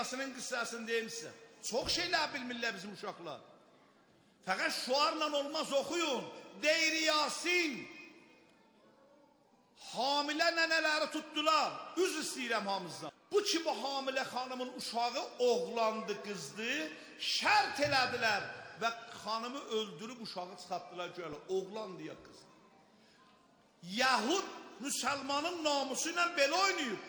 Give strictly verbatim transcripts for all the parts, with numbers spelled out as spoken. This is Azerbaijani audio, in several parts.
Yasin'in qıssasını deyim sizə. Çox şeylər bilmirlər bizim uşaqlar. Fəqət şuarla olmaz oxuyun. Deyir Yasin. Hamilə nənələri tutdular. Üz istəyirəm hamızdan. Bu ki bu hamilə xanımın uşağı oğlandı, qızdı. Şərt elədilər və xanımı öldürüb uşağı çıxartdılar gölə. Oğlan deyə qız. Yahud müsəlmanın namusu ilə belə oynayıb.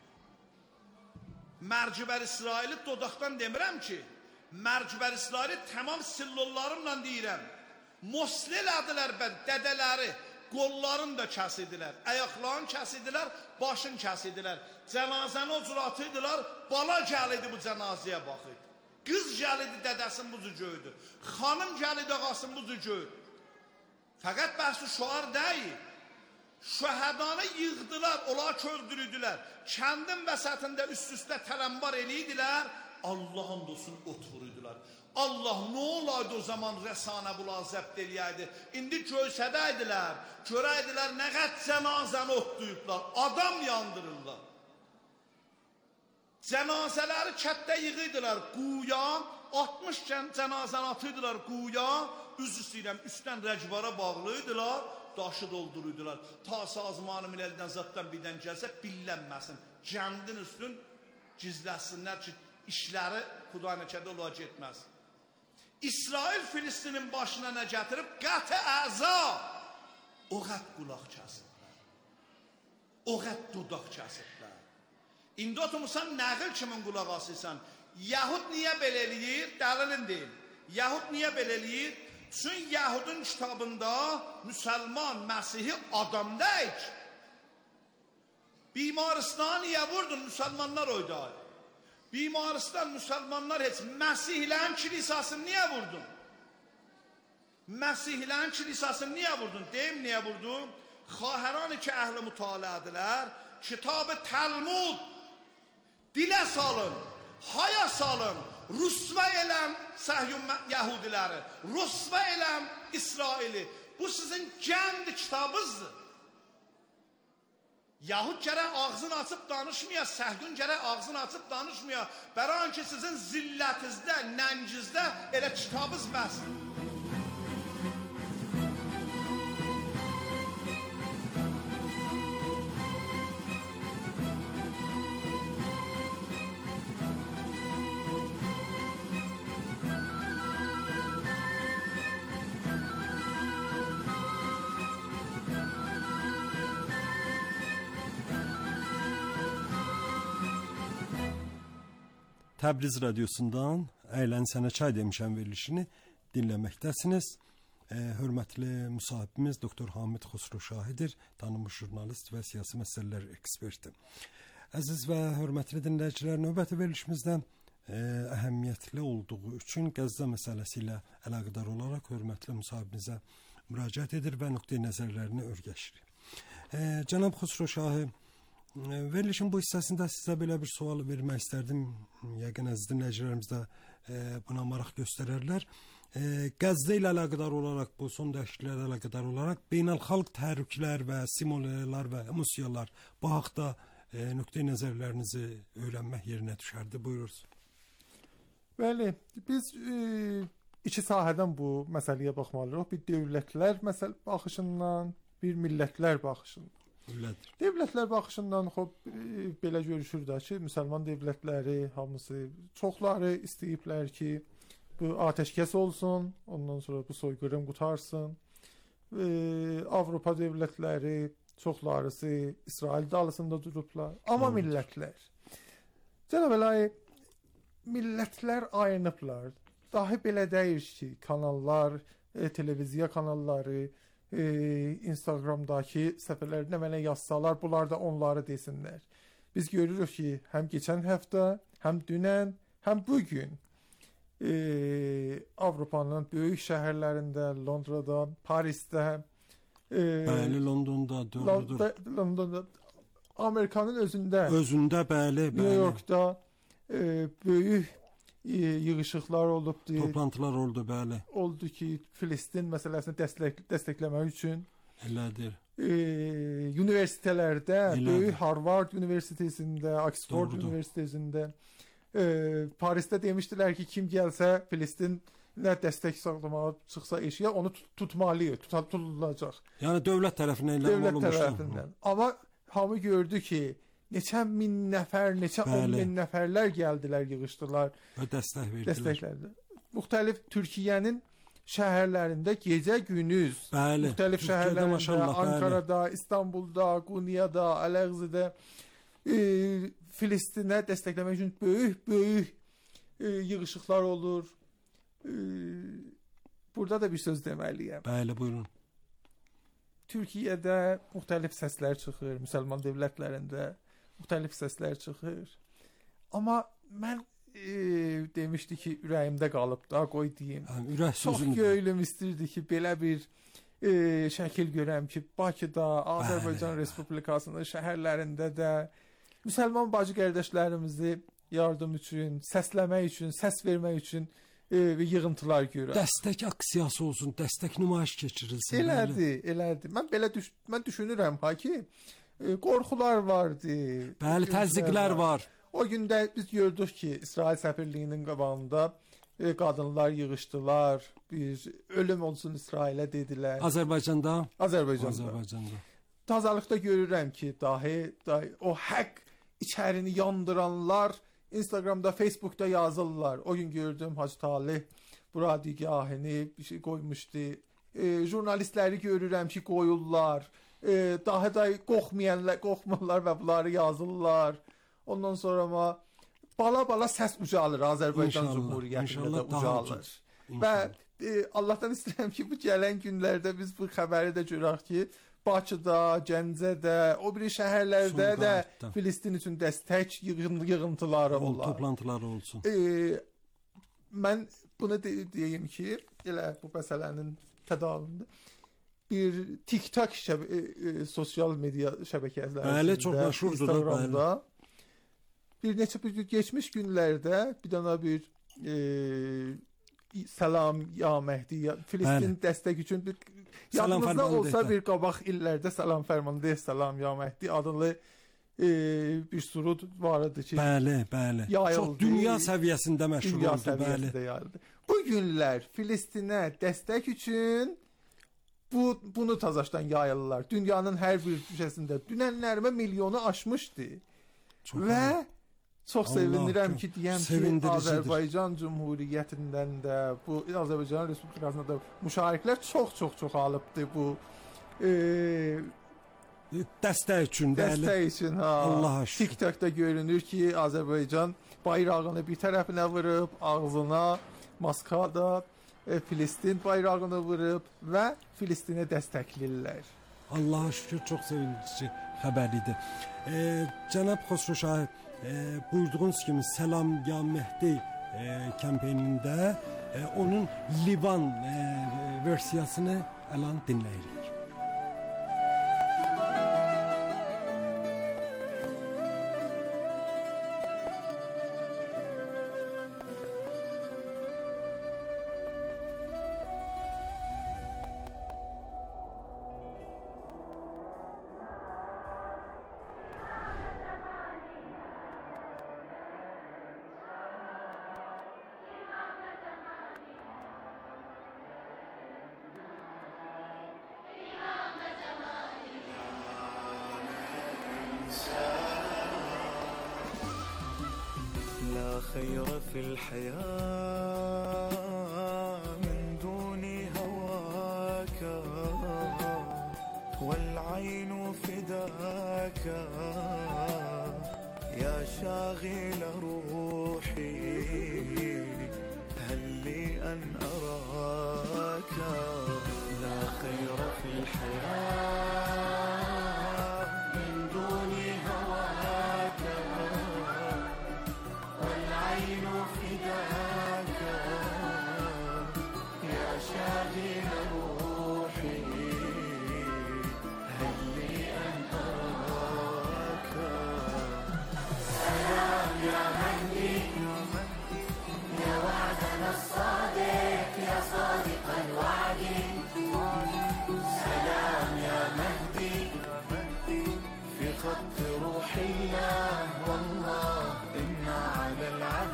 Mərcibər İsraili dodaqdan demirəm ki, Mərcibər İsraili tamam sillollarımla deyirəm. Mosle elədilər bən, dədələri, qollarını da kəsidilər, ayaqlarını kəsidilər, başını kəsidilər. Cənazəni o cür atıydılar, bala gəlidi bu cənazəyə baxıydı. Qız gəlidi dədəsin buzu göydü. Xanım gəlidi ağasın buzu göydü. Fəqət bəhsi şuar deyil. Şəhədanı yığdılar, olar köldürüdülər. Kəndin vəsətində üst-üstə tələmbar eliyidilər. Allah'ın dostun oturuydular. Allah nə olaydı o zaman rəsanə bula zəbt eləyəydi. İndi göysədəydilər, görəydilər nə qəd cənazəni otlayıblar. Adam yandırırlar. Cənazələri kətdə yığıydılar. Quya, altmış cənazəni atıydılar quya. Üz istəyirəm, üstdən rəcvara bağlıydılar. Daşı dolduruydular. Ta sazmanı miləldən zatdan birdən gəlsə billənməsin. Kəndin üstün gizləsinlər ki, işləri Xudanəkədə olacaq etməz. İsrail Filistinin başına nə gətirib? Qətə əza. O qət qulaq kəsiblər. O qət dudaq kəsiblər. İndi oturmuşsan nəqil kimin qulaq asıysan? Yahud niyə belə eləyir? Dəlilin deyil. Yahud niyə belə eləyir? Çünki Yahudun kitabında Müsəlman, Məsihi adam deyik. Bimaristan niyə vurdun? Müsəlmanlar oyday. Bimaristan, Müsəlmanlar heç Məsihlərin kilisasını niyə vurdun? Məsihlərin kilisasını niyə vurdun? Deyim niyə vurdun? Xahəran ki əhli mütaliədirlər, kitab-ı Talmud dilə salın, haya salın, rüsvə eləm Səhyun Yahudiləri, rüsvə eləm İsraili. Bu sizin kəndi kitabınızdır. Yahud gərək ağzını açıb danışmaya, Səhyun gərək ağzını açıb danışmaya. Bəran ki sizin zillətinizdə, nəncizdə elə kitabınız bəs. Təbriz radiosundan Əylən Sənə Çay demişəm verilişini dinləməkdəsiniz. E, hörmətli müsahibimiz Doktor Hamid Xosrowşahidir, tanınmış jurnalist və siyasi məsələlər eksperti. Əziz və hörmətli dinləyicilər, növbəti verilişimizdə e, əhəmiyyətli olduğu üçün Qəzza məsələsi ilə əlaqədar olaraq hörmətli müsahibimizə müraciət edir və nöqteyi nəzərlərini örgəşirik. E, Cənab Xosrowşahi, verilişin bu hissəsində sizə belə bir sual vermək istərdim. Yəqin əziz dinləyicilərimiz də e, buna maraq göstərərlər. E, Qəzza ilə əlaqədar olaraq, bu son dəyişikliklərlə əlaqədar olaraq beynəlxalq təhriklər və simullər və emosiyalar bu haqda e, nöqteyi nəzərlərinizi öyrənmək yerinə düşərdi. Buyurursunuz. Bəli, biz e, iki sahədən bu məsələyə baxmalıyıq. Bir dövlətlər məsələ baxışından, bir millətlər baxışından. Öylədir. Dövlətlər baxışından xob e, belə görüşür də ki, müsəlman dövlətləri hamısı çoxları istəyiblər ki, bu atəşkəs olsun, ondan sonra bu soyqırım qutarsın. E, Avropa dövlətləri çoxlarısı İsrail dalısında durublar. Amma evet. Millətlər. Cənab Əlayi, millətlər ayınıblar. Dahi belə deyir ki, kanallar, e, televiziya kanalları, E, Instagramdakı səhifələrinə mənə yazsalar, bunlar da onları desinlər. Biz görürük ki, həm keçən həftə, həm dünən, həm bugün e, Avropanın böyük şəhərlərində, Londrada, Parisdə, e, bəli, Londonda, doğrudur. Londonda, Amerikanın özündə, özündə bəli, bəli. New Yorkda e, böyük yığışıqlar olubdu. Toplantılar oldu, bəli. Oldu ki, Filistin məsələsini dəstək, dəstəkləmək üçün. Elədir. E, universitetlərdə, Elədir. böyük Harvard Universitetində, Oxford Doğrudur. Universitetində e, Paris'te demişdilər ki, kim gəlsə Filistinə dəstək sağlamağa çıxsa eşiyə, onu tut tutmalı, tutulacaq. Yəni dövlət tərəfindən elan olunmuş. Dövlət tərəfindən. Amma hamı gördü ki, neçə min nəfər, neçə on min nəfərlər gəldilər, yığışdılar və dəstək verdilər. Dəstəklərdi. Müxtəlif Türkiyənin şəhərlərində gecə gündüz, bəli, müxtəlif şəhərlərdə, maşallah, Ankara'da, bəli. İstanbul'da, Qunya'da, Əlağzidə e, Filistinə dəstəkləmək üçün böyük böyük e, yığışıqlar olur. E, burada da bir söz deməliyəm. Bəli, buyurun. Türkiyədə müxtəlif səslər çıxır, müsəlman dövlətlərində müxtəlif səslər çıxır. Amma mən e, demişdi ki, ürəyimdə qalıb da, qoy deyim. Yəni, ürək sözüm. Çox göylüm istirdi ki, belə bir e, şəkil görəm ki, Bakıda, Azərbaycan Respublikasının şəhərlərində də müsəlman bacı qardaşlarımızı yardım üçün, səsləmək üçün, səs vermək üçün e, yığıntılar görürəm. Dəstək aksiyası olsun, dəstək nümayiş keçirilsin. Elədi, elədi. Mən belə düş mən düşünürəm ha ki, e, qorxular vardı. Bəli, təzyiqlər var. O gündə biz gördük ki, İsrail səfirliyinin qabağında e, qadınlar yığışdılar. Bir ölüm olsun İsrailə dedilər. Azərbaycanda? Azərbaycanda. Azərbaycanda. Tazalıqda görürəm ki, dahi, dahi o haqq içərini yandıranlar Instagramda, Facebook'da yazırlar. O gün gördüm Hacı Talih buradigahını bir şey koymuşdu. E, jurnalistləri görürəm ki, qoyurlar. E, daha da qorxmayanlar, qorxmurlar və bunları yazırlar. Ondan sonra ama bala bala səs ucalır Azərbaycan Cumhuriyyətində də ucalır. Və e, Allahdan istəyirəm ki, bu gələn günlərdə biz bu xəbəri də görək ki, Bakıda, Gəncədə, o biri şəhərlərdə də Filistin üçün dəstək yığın, yığıntıları olar. Toplantıları olsun. E, mən bunu de deyim ki, elə bu məsələnin tədavülündə bir TikTok şəbə e, e, sosial media şəbəkələrində, bəli, çox məşhurdur da, bəli. Bir neçə bir geçmiş günlərdə bir dana bir e, Salam ya Mehdi, ya, Filistin bəli. Dəstək üçün bir yadınızda olsa bir qabaq illərdə Salam Fərmanı Salam ya Mehdi adlı e, bir surud var idi ki, bəli, bəli. Yayıldı, çox dünya səviyyəsində məşhur dünya oldu, bəli. Yayıldı. Bu günlər Filistinə dəstək üçün bu bunu Tazaşdan yayırlar. Dünyanın hər bir köşəsində dünənlərimə milyonu aşmışdı. Çox və önemli. Çox Allah sevinirəm ki, deyəm ki, Azərbaycan Cumhuriyyətindən də, bu Azərbaycan Respublikasında da müşariklər çox-çox çoxalıbdır bu e, dəstək üçün, dəstək üçün, ha. Allah aşkına. TikTok'da görünür ki, Azərbaycan bayrağını bir tərəfinə vurub, ağzına, maskada e, Filistin bayrağını vurub və Filistinə dəstəkləyirlər. Allah'a şükür, çox sevindirici xəbər idi. E, Cənab Xosro Şahid, e, buyurduğunuz kimi Salam ya Mehdi e, kampeynində e, onun Livan e, versiyasını əlan dinləyirik. خير في الحياة من دون هواك والعين فداك يا شاغل روحي هل لي أن أراك لا خير في الحياة من دون هواك والعين فداك يا شاغل روحي هل لي أن أراك سلام يا مهدي يا وعدنا الصادق يا صادق الوعد سلام يا مهدي في خط روح الله والله إنا على العهد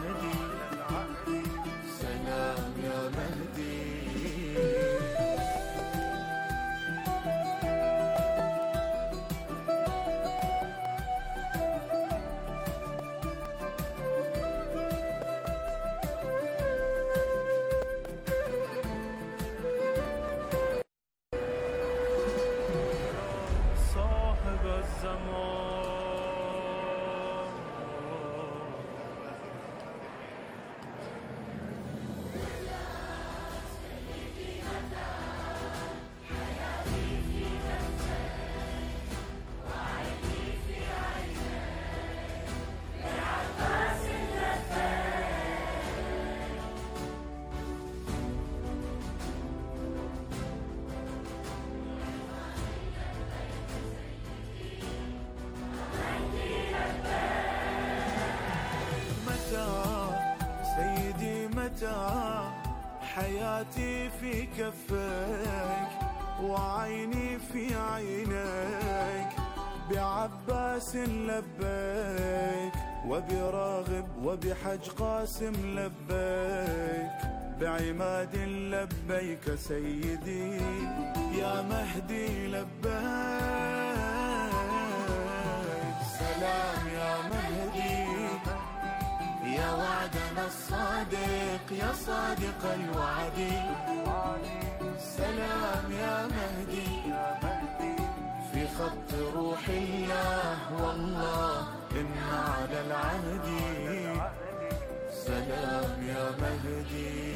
أنت حياتي في كفك وعيني في عينك بعباس لبيك وبراغب وبحج قاسم لبيك بعماد لبيك سيدي يا مهدي لبيك سلام يا مهدي يا وعدنا الصادق يا صادق الوعد سلام يا مهدي في خط روح الله والله إن على العهد سلام يا مهدي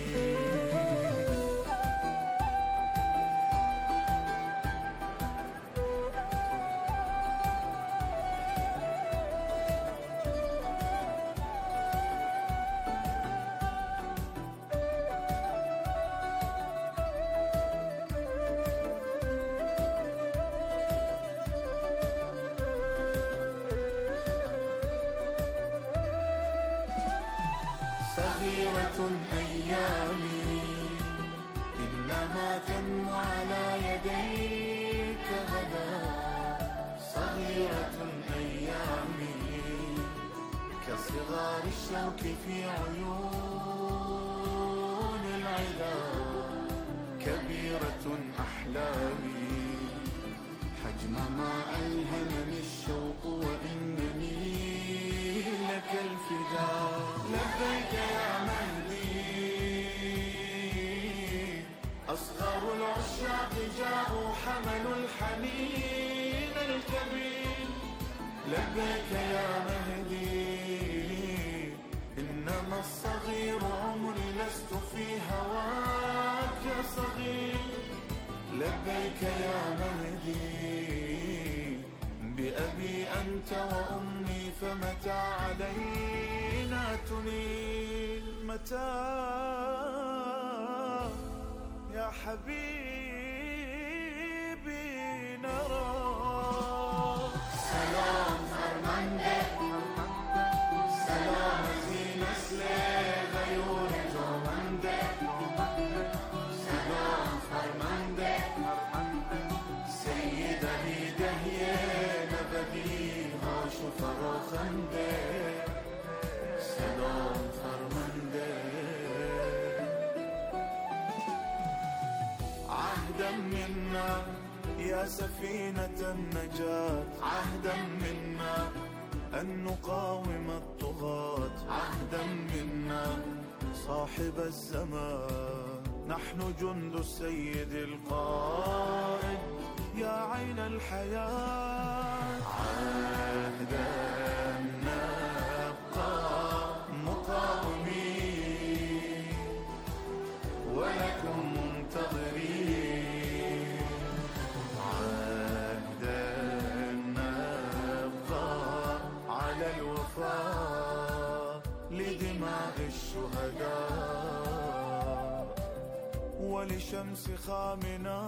صغيرة أيامي إنما تنمو على يديك غدا صغيرة أيامي كصغار الشوك في عيون العلا كبيرة أحلامي حجم ما ألهمني الشوق وإنني لك الفداء لبيك يا مهدي أصغر العشاق جاءوا حملوا الحنين الكبير لبيك يا مهدي إنما الصغير عمري لست في هواك يا صغير لبيك يا مهدي بأبي أنت وأمي فمتى علينا تنيل متى يا حبيبي نرى سلام فرمانده سلام زي نسل غيور جوانده سلام فرمانده سيد علی دهیه نبدی هاش و فراخنده سلام فرمانده عهدا منا يا سفينة النجاة عهدا منا أن نقاوم الطغاة عهدا منا صاحب الزمان نحن جند السيد القائد يا عين الحياة عهدا نبقى مقاومين ولكم منتظرين عهدا نبقى على الوفاء لدماء الشهداء ولشمس خامنا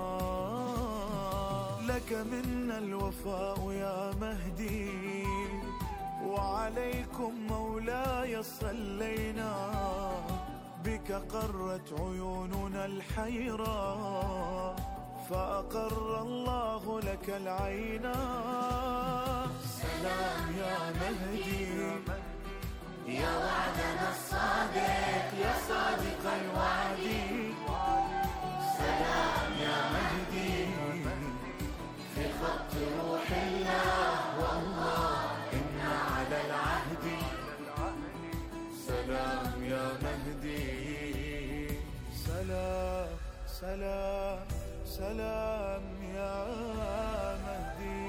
لك منا الوفاء يا مهدي وعليكم مولاي صلينا بك قرت عيوننا الحيرة فأقر الله لك العينا سلام يا مهدي يا وعدنا الصادق يا صادق الوعد سلام يا مهدي في خط روح الله والله إن على العهد سلام يا مهدي سلام سلام سلام يا مهدي.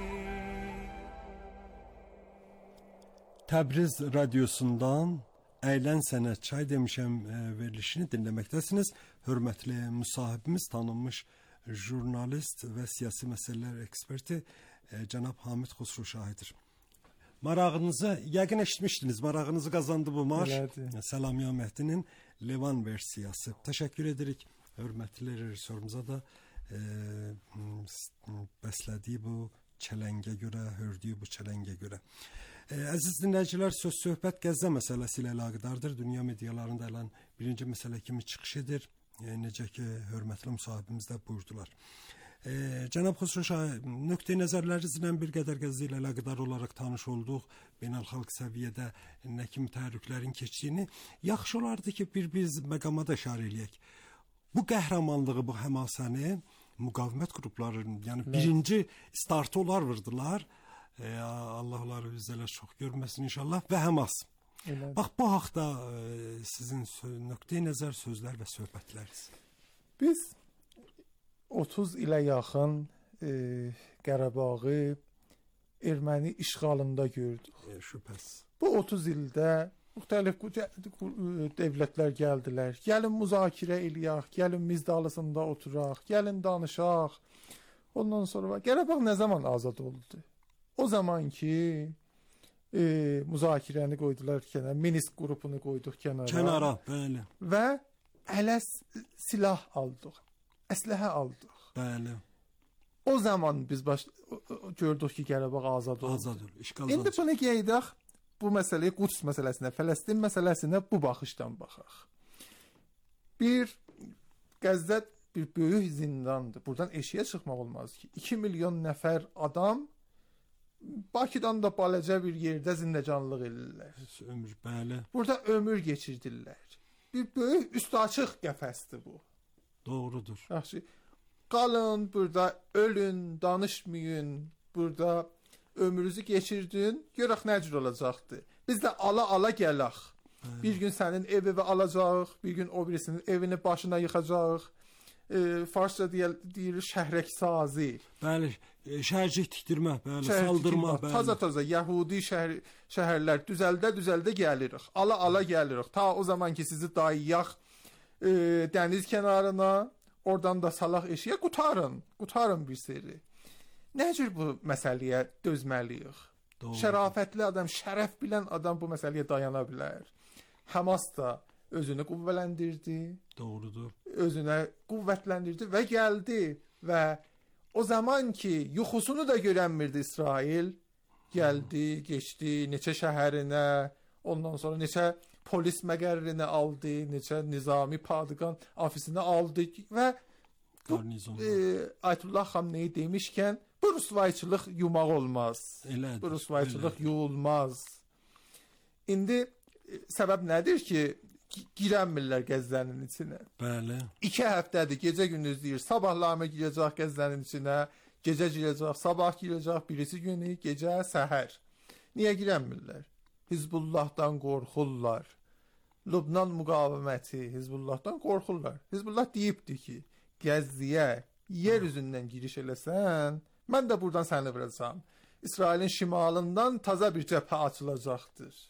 Təbriz radiosundan Əyləncə Sənə Çay demişəm verilişini dinləməkdəsiniz. Hörmətli müsahibimiz, tanınmış jurnalist və siyasi məsələlər eksperti cənab Hamid Xosro Şahidir. Marağınızı yəqin eşitmişdiniz. Marağınızı qazandı bu marş. Səlamiyə Məhdinin Levan versiyası. Təşəkkür edirik hörmətli rejissorumuza da e, bəslədiyi bu çələngə görə, hördüyü bu çələngə görə. E, əziz dinləyicilər, söz söhbət Qəzza məsələsi ilə əlaqədardır. Dünya medialarında olan birinci məsələ kimi çıxış edir. E, necə ki, hörmətli müsahibimiz də buyurdular. E, Cənab Xosrow Şahid, nöqteyi nəzərlərinizlə bir qədər Qəzza ilə əlaqədar olaraq tanış olduq. Beynəlxalq səviyyədə nə kimi təhrüklərin keçdiyini. Yaxşı olardı ki, bir biz məqama da işarə eləyək. Bu qəhrəmanlığı, bu həmasəni müqavimət qrupları, yəni birinci startı onlar vurdular. E, Allah onları bizələ çox görməsin inşallah və Həmas. Elədir. Bax, bu haqda e, sizin nöqteyi nəzər sözlər və söhbətləriniz. Biz otuz ilə yaxın e, Qərabağı erməni işğalında gördük. E, şübhəsiz. Bu otuz ildə müxtəlif dövlətlər gəldilər. Gəlin müzakirə eləyək, gəlin miz dalısında oturaq, gəlin danışaq. Ondan sonra Qarabağ nə zaman azad oldu? O zaman ki e, müzakirəni qoydular kənara, Minsk qrupunu qoyduq kənara. Kənara, bəli. Və ələ silah aldıq, əsləhə aldıq. Bəli. O zaman biz baş gördük ki, Qarabağ azad oldu. Azad oldu. İşğaldan. İndi bunu qeydək. Bu məsələyə, Quds məsələsinə, Fələstin məsələsinə bu baxışdan baxaq. Bir, Qəzza bir böyük zindandır. Buradan eşiyə çıxmaq olmaz ki. iki milyon nəfər adam Bakıdan da balaca bir yerdə zindəcanlıq edirlər. Ömür, bəli. Burada ömür geçirdirlər. Bir böyük üstü açıq qəfəsdir bu. Doğrudur. Yaxşı. Qalın, burada ölün, danışmayın, burada ömrünüzü geçirdin, görək nə cür olacaqdır. Biz də ala-ala gələk. Hə. Bir gün sənin evini alacaq, bir gün o birisinin evini başına yıxacaq. E, Farsça deyil, deyir şəhrəksazi. Bəli, şəhərcik tikdirmə, bəli, saldırma, bəli. Taza-taza Yəhudi şəhər, şəhərlər düzəldə-düzəldə gəlirik. Ala-ala gəlirik. Ta o zaman ki sizi dayıyaq e, dəniz kənarına, oradan da salaq eşiyə qutarın. Qutarın bir seri. Nə cür bu məsələyə dözməliyik? Doğru. Şərafətli adam, şərəf bilən adam bu məsələyə dayana bilər. Həmas da özünü qüvvələndirdi. Doğrudur. Özünə qüvvətləndirdi və gəldi və o zaman ki yuxusunu da görənmirdi İsrail, gəldi, geçdi neçə şəhərinə, ondan sonra neçə polis məqərrinə aldı, neçə nizami padqan ofisinə aldı və bu, e, Ayətullah Xamneyi demişkən bu rüsvayçılıq yumaq olmaz. Elədir, bu rüsvayçılıq elədir. Yuyulmaz. İndi e, səbəb nədir ki, girənmirlər Qəzzənin içinə? Bəli. İki həftədir, gecə gündüz deyir, sabahlarına girəcək Qəzzənin içinə, gecə girəcək, sabah girəcək, birisi günü, gecə, səhər. Niyə girənmirlər? Hizbullahdan qorxurlar. Lübnan müqaviməti Hizbullahdan qorxurlar. Hizbullah deyibdi ki, Qəzziyə yer üzündən giriş eləsən, mən də buradan səni vuracağam. İsrailin şimalından taza bir cəbhə açılacaqdır.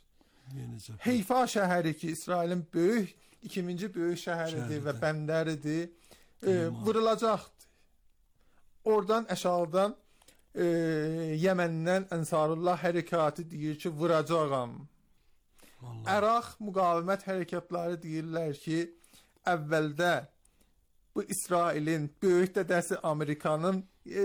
Heyfa şəhəri ki, İsrailin böyük, ikinci böyük şəhəridir və bəndəridir, e, vurulacaqdır. Oradan, əşaldan e, Yəməndən Ənsarullah hərəkatı deyir ki, vuracağam. Vallahi. Əraq müqavimət hərəkatları deyirlər ki, əvvəldə bu İsrailin böyük dədəsi Amerikanın e,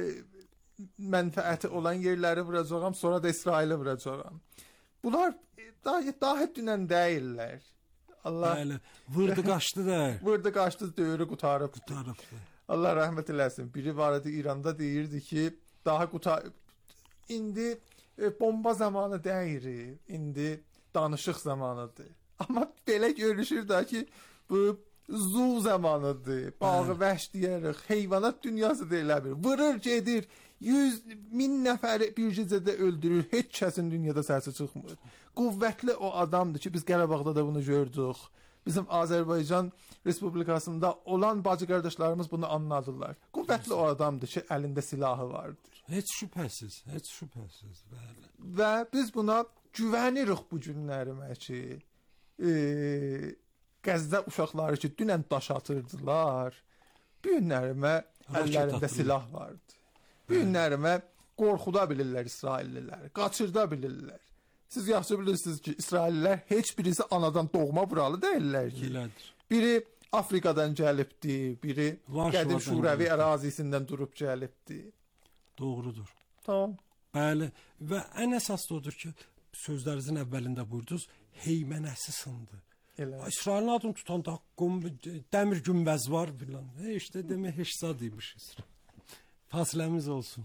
mənfəəti olan yerləri vuracağam, sonra da İsraili vuracağam. Bunlar daha, daha dünən deyirlər. Allah Bəli, vurdu qaçdı da. Vurdu qaçdı, döyürü qutarıb. Qutarıbdı. Allah rəhmət eləsin. Biri var idi İranda deyirdi ki, daha qutarıb. İndi e, bomba zamanı deyir. İndi danışıq zamanıdır. Amma belə görüşür da ki, bu zu zamanıdır. Bağı vəhş deyərik. Heyvanat dünyası deyilə bir. Vurur gedir. Yüz min nəfəri bir gecədə öldürür. Heç kəsin dünyada səsi çıxmır. Qüvvətli o adamdır ki, biz Qarabağda da bunu gördük. Bizim Azərbaycan Respublikasında olan bacı qardaşlarımız bunu anladılar. Qüvvətli o adamdır ki, əlində silahı vardır. Heç şübhəsiz, heç şübhəsiz. Bəli. Və biz buna güvənirik bu günlərimə ki, e, Qəzza uşaqları ki, dünən daş atırdılar, bu günlərimə əllərində silah vardı. Bu günlərimə qorxuda bilirlər İsrailliləri, qaçırda bilirlər. Siz yaxşı bilirsiniz ki, İsraillilər heç birisi anadan doğma buralı deyirlər ki. Elədir. Biri Afrikadan gəlibdi, biri Varşovadan qədim Şurəvi ərazisindən durub gəlibdi. Doğrudur. Tamam. Bəli, və ən əsası odur ki, sözlərinizin əvvəlində buyurdunuz, heymənəsi sındı. Elə. İsrailin adını tutanda qum, dəmir günbəz var filan. E işte demək heç zadıymış. Fasiləmiz olsun.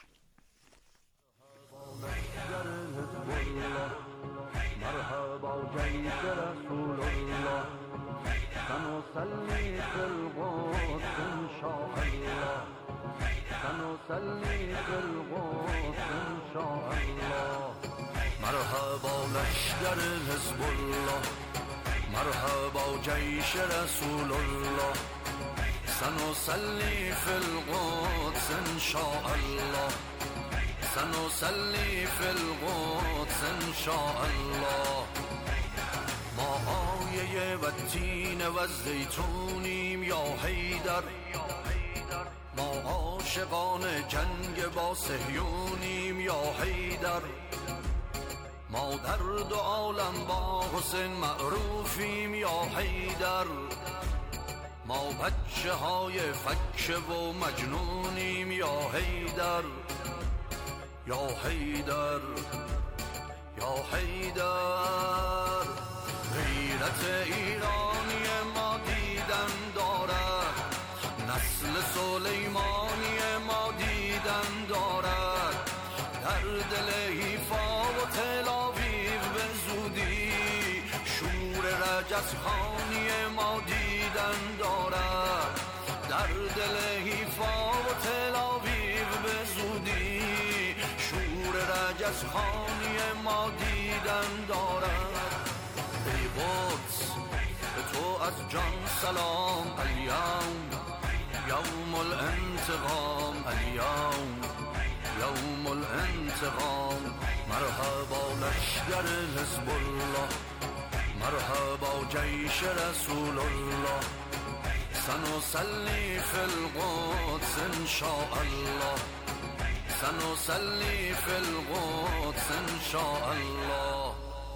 سنصلي في القدس إن شاء الله سنصلي في القدس إن شاء الله مرحبا لشکر حزب الله مرحبا جيش رسول الله سنصلي في القدس إن شاء الله سنصلي في القدس إن شاء الله ما آیه و تین و زیتونیم یا حیدر ما عاشقان جنگ با صهیونیم یا حیدر ما در دو عالم با حسین معروفیم یا حیدر ما بچه های فکه و مجنونیم یا حیدر یا حیدر یا حیدر غیرت ایرانی ما دیدن دارد نسل سلیمانی ما دیدن دارد در دل حیفا و تل آویو به زودی شور رجزخانی ما دیدن دارد در دل حیفا و تل آویو به زودی شور رجزخانی ما دیدن دارد ای قدس به تو از جان سلام الیوم یوم الانتقام الیوم یوم الانتقام مرحبا لشکر حزب الله مرحبا جیش رسول الله سنصلي في القدس إن شاء الله سنصلي في القدس إن شاء الله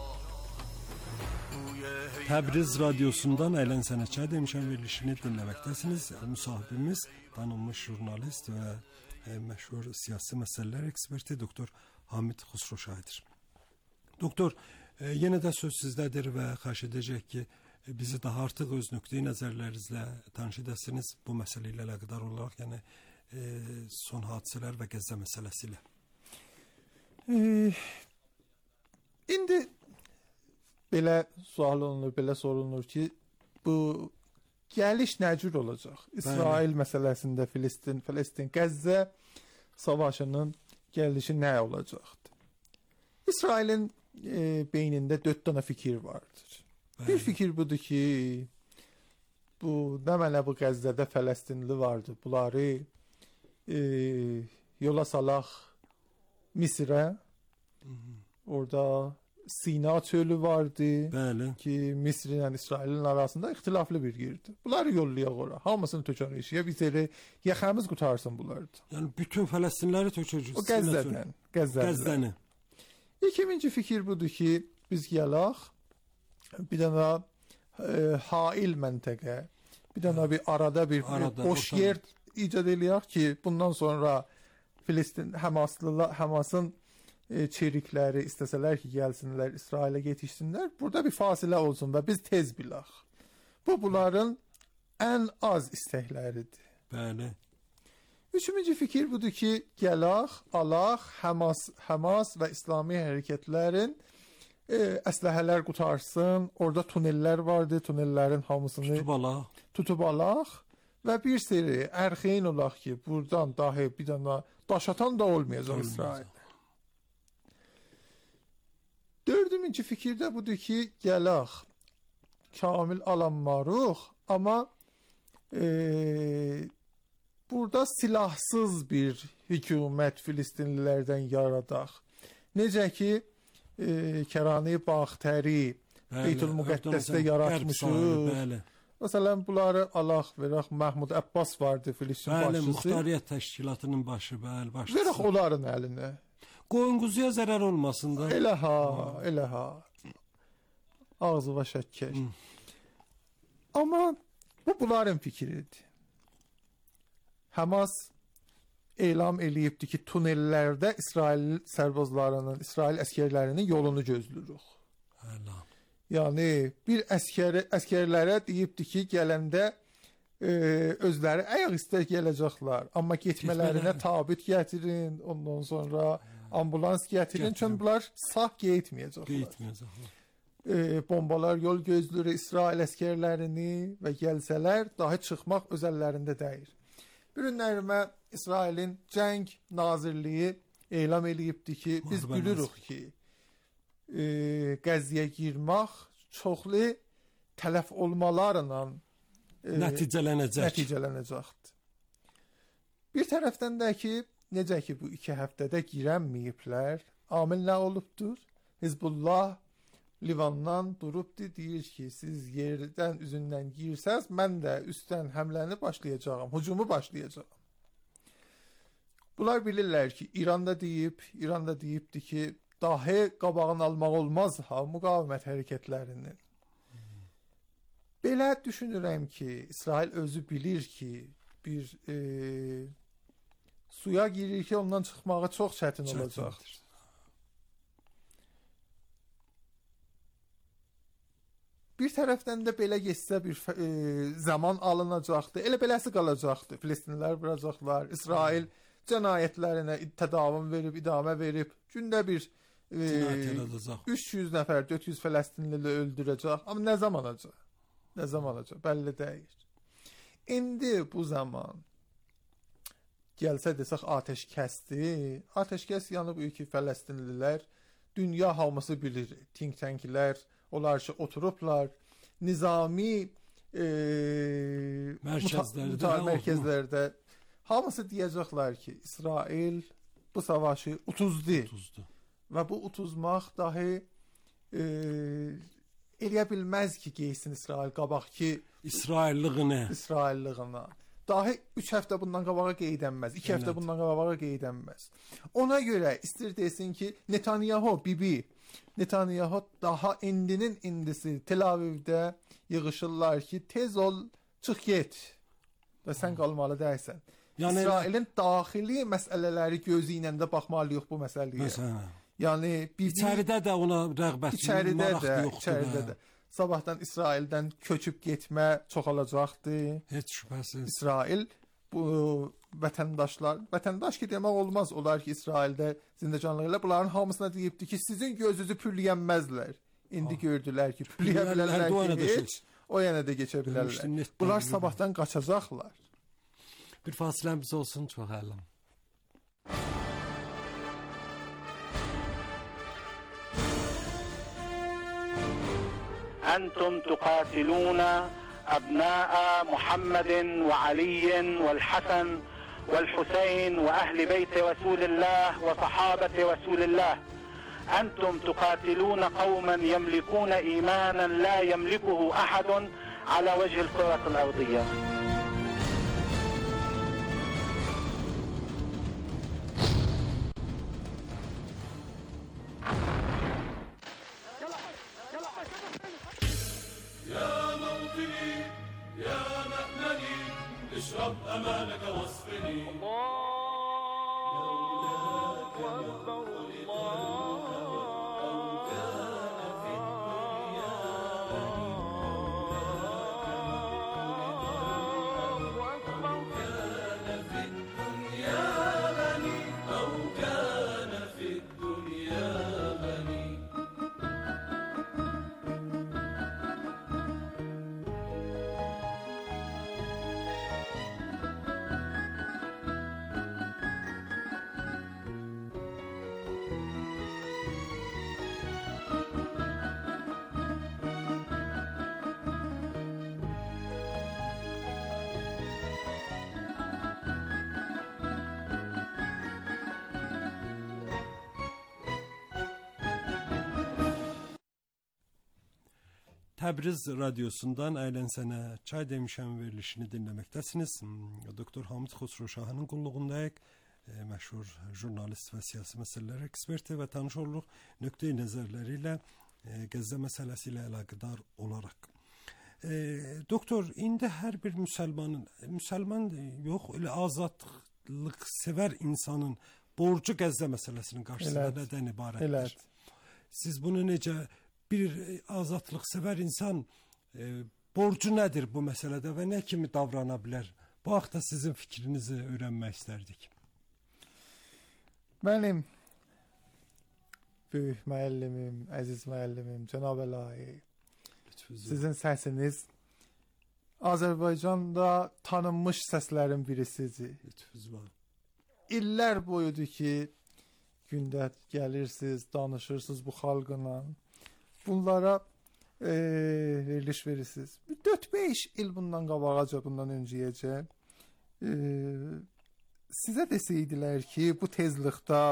Təbriz radiosundan Əylən Sənətkar demişəm verilişini dinləməkdəsiniz. Müsahibimiz tanınmış jurnalist və e, məşhur siyasi məsələlər eksperti doktor Hamid Xusro Şahidir. Doktor, e, yenə də söz sizdədir və xahiş edəcək ki, e, bizi daha artıq öz nöqteyi nəzərlərinizlə tanış edəsiniz bu məsələ ilə əlaqədar olaraq, yəni e, son hadisələr və Qəzza məsələsi ilə. E, indi belə sual olunur, belə sorulur ki, bu gəliş nə cür olacaq? İsrail Bəli. məsələsində Filistin, Filistin, Qəzzə savaşının gəlişi nə olacaqdır? İsrailin e, beynində dörd dənə fikir vardır. Bəli. Bir fikir budur ki, bu nə mənə bu Qəzzədə Fələstinli vardı. Bunları e, yola salaq Misrə. Orada Sina çölü vardı. Bəli. Ki Misr ilə İsrailin arasında ixtilaflı bir yerdir. Bunları yollayaq ora. Hamısını tökər işiyə. Biz elə yaxamız qutarsın bunlardı. Yəni bütün Fələstinləri tökəcək. O Qəzzədən. Qəzzəni. İkinci fikir budur ki, biz gələk bir dənə e, hail məntəqə, bir dənə bir arada bir arada, boş ortam. yer icad eləyək ki, bundan sonra Filistin Həmaslılar, Həmasın E, çelikləri istəsələr ki, gəlsinlər, İsrailə yetişsinlər, burada bir fasilə olsun və biz tez bilək. Bu, bunların ən az istəkləridir. Bəli. Üçüncü fikir budur ki, gələk, alaq, Həmas, Həmas və İslami hərəkətlərin e, əsləhələr qutarsın, orada tunellər vardı, tunellərin hamısını tutub alaq. Tutub alaq və bir seri ərxeyn olaq ki, buradan dahi bir dənə daşatan da olmayacaq İsrail. Dördüncü fikir də budur ki, gələk, kamil alanmarıq, amma e, burada silahsız bir hükümət Filistinlilərdən yaradaq. Necə ki, e, Kərani Baxtəri Beytül-Müqəddəsdə yaratmışıq. Məsələn, bunları alaq, verək, Məhmud Əbbas vardı, Filistin bəli, başçısı. Muxtariyyət təşkilatının başı, bəli, başçısı. Verək onların əlinə. Qoyun-quzuya zərər olmasın da. Elə ha, elə ha. Ağzı və şəkkək. Hmm. Amma bu bunların fikridir. Həmas elan eləyibdi ki, tunellərdə İsrail sərbazlarının, İsrail əskərlərinin yolunu gözləyirik. Əla. Yəni bir əskər əskərlərə deyibdi ki, gələndə e, özləri ayaq üstə gələcəklər, amma getmələrinə tabut gətirin, ondan sonra ambulans gətirin, çünki bunlar sağ getməyəcəklər. Getməyəcəklər. E, bombalar yol gözləyir İsrail əskərlərini və gəlsələr daha çıxmaq öz əllərində deyil. Bir günlərimə İsrailin Cəng Nazirliyi elan eləyibdi ki, biz bilirik ki, e, Qəzziyə girmək çoxlu tələf olmalarla e, nəticələnəcək. nəticələnəcəkdir. Bir tərəfdən də ki, necə ki bu iki həftədə girənməyiblər, amil nə olubdur? Hizbullah Livandan durubdur, deyir ki, siz yerdən üzündən girsəz, mən də üstdən həmləni başlayacağam, hücumu başlayacağam. Bunlar bilirlər ki, İranda deyib, İranda deyibdi ki, dahi qabağını almaq olmaz ha, müqavimət hərəkətlərinin. Belə düşünürəm ki, İsrail özü bilir ki, bir e, suya girir ki, ondan çıxmağı çox çətin olacaq. Bir tərəfdən də belə getsə bir e, zaman alınacaqdı. Elə beləsi qalacaqdı. Filistinlilər vuracaqlar. İsrail cinayətlərinə tədavüm verib, idamə verib. Gündə bir e, üç yüz nəfər, dörd yüz Fələstinlili öldürəcək. Amma nə zaman olacaq? Nə zaman olacaq? Bəlli deyil. İndi bu zaman gəlsə desək atəşkəsdir. Atəşkəs yanı bu ki, Fələstinlilər dünya hamısı bilir. Think tanklər onlar ki, oturublar, nizami e, mərkəzlərdə, muta- mərkəzlərdə hamısı deyəcəklər ki, İsrail bu savaşı utuzdu. Utuzdu. Və bu utuzmaq dahi e, eləyə bilməz ki, geysin İsrail qabaq ki, İsraillığını. İsraillığına. Dahi üç həftə bundan qabağa qeydənməz, iki həftə bundan qabağa qeydənməz. Ona görə istir desin ki, Netanyahu, Bibi, Netanyahu daha indinin indisi Tel Avivdə yığışırlar ki, tez ol, çıx get və sən qalmalı deyilsən. Yəni, İsrailin daxili məsələləri gözü ilə də baxmalıyıq bu məsələyə. Məsələn. Yəni, Bibi, içəridə də ona rəğbət, maraq yoxdur. İçəridə də. Sabahdan İsraildən köçüb getmə çoxalacaqdır. Heç şübhəsiz. İsrail bu vətəndaşlar, vətəndaş ki demək olmaz, onlar ki İsraildə zindəcanlıqlar, bunların hamısına deyibdi ki, sizin gözünüzü pürləyənməzlər. İndi ha. gördülər ki, pürləyə bilərlər ki, heç, o yana da keçə bilərlər. Bunlar sabahdan qaçacaqlar. Bir fasiləmiz olsun, çox əlam. أنتم تقاتلون أبناء محمد وعلي والحسن والحسين وأهل بيت رسول الله وصحابة رسول الله. أنتم تقاتلون قوما يملكون إيمانا لا يملكه أحد على وجه الكرة الأرضية. اشرب أمانك واصفني Təbriz radiosundan Əylənsənə çay demişəm verilişini dinləməkdəsiniz. Doktor Hamid Xosroşahının qulluğundayıq. E, məşhur jurnalist və siyasi məsələlər eksperti və tanış oluruq nöqteyi nəzərləri ilə e, Qəzza məsələsi ilə əlaqədar olaraq. E, doktor, indi hər bir müsəlmanın, müsəlman yox, elə azad azadlıq sevər insanın borcu Qəzza məsələsinin qarşısında Elət. nədən ibarətdir? Elət. Siz bunu necə bir azadlıq sevər insan e, borcu nədir bu məsələdə və nə kimi davrana bilər? Bu haqda sizin fikrinizi öyrənmək istərdik. Mənim böyük müəllimim, əziz müəllimim, Cənab Əlahi, sizin səsiniz Azərbaycanda tanınmış səslərin birisidir. İllər boyudur ki, gündə gəlirsiniz, danışırsınız bu xalqla. Bunlara e, veriliş verirsiniz. dörd beş il bundan qabağaca, bundan öncəyəcə e, sizə desəydilər ki, bu tezlikdə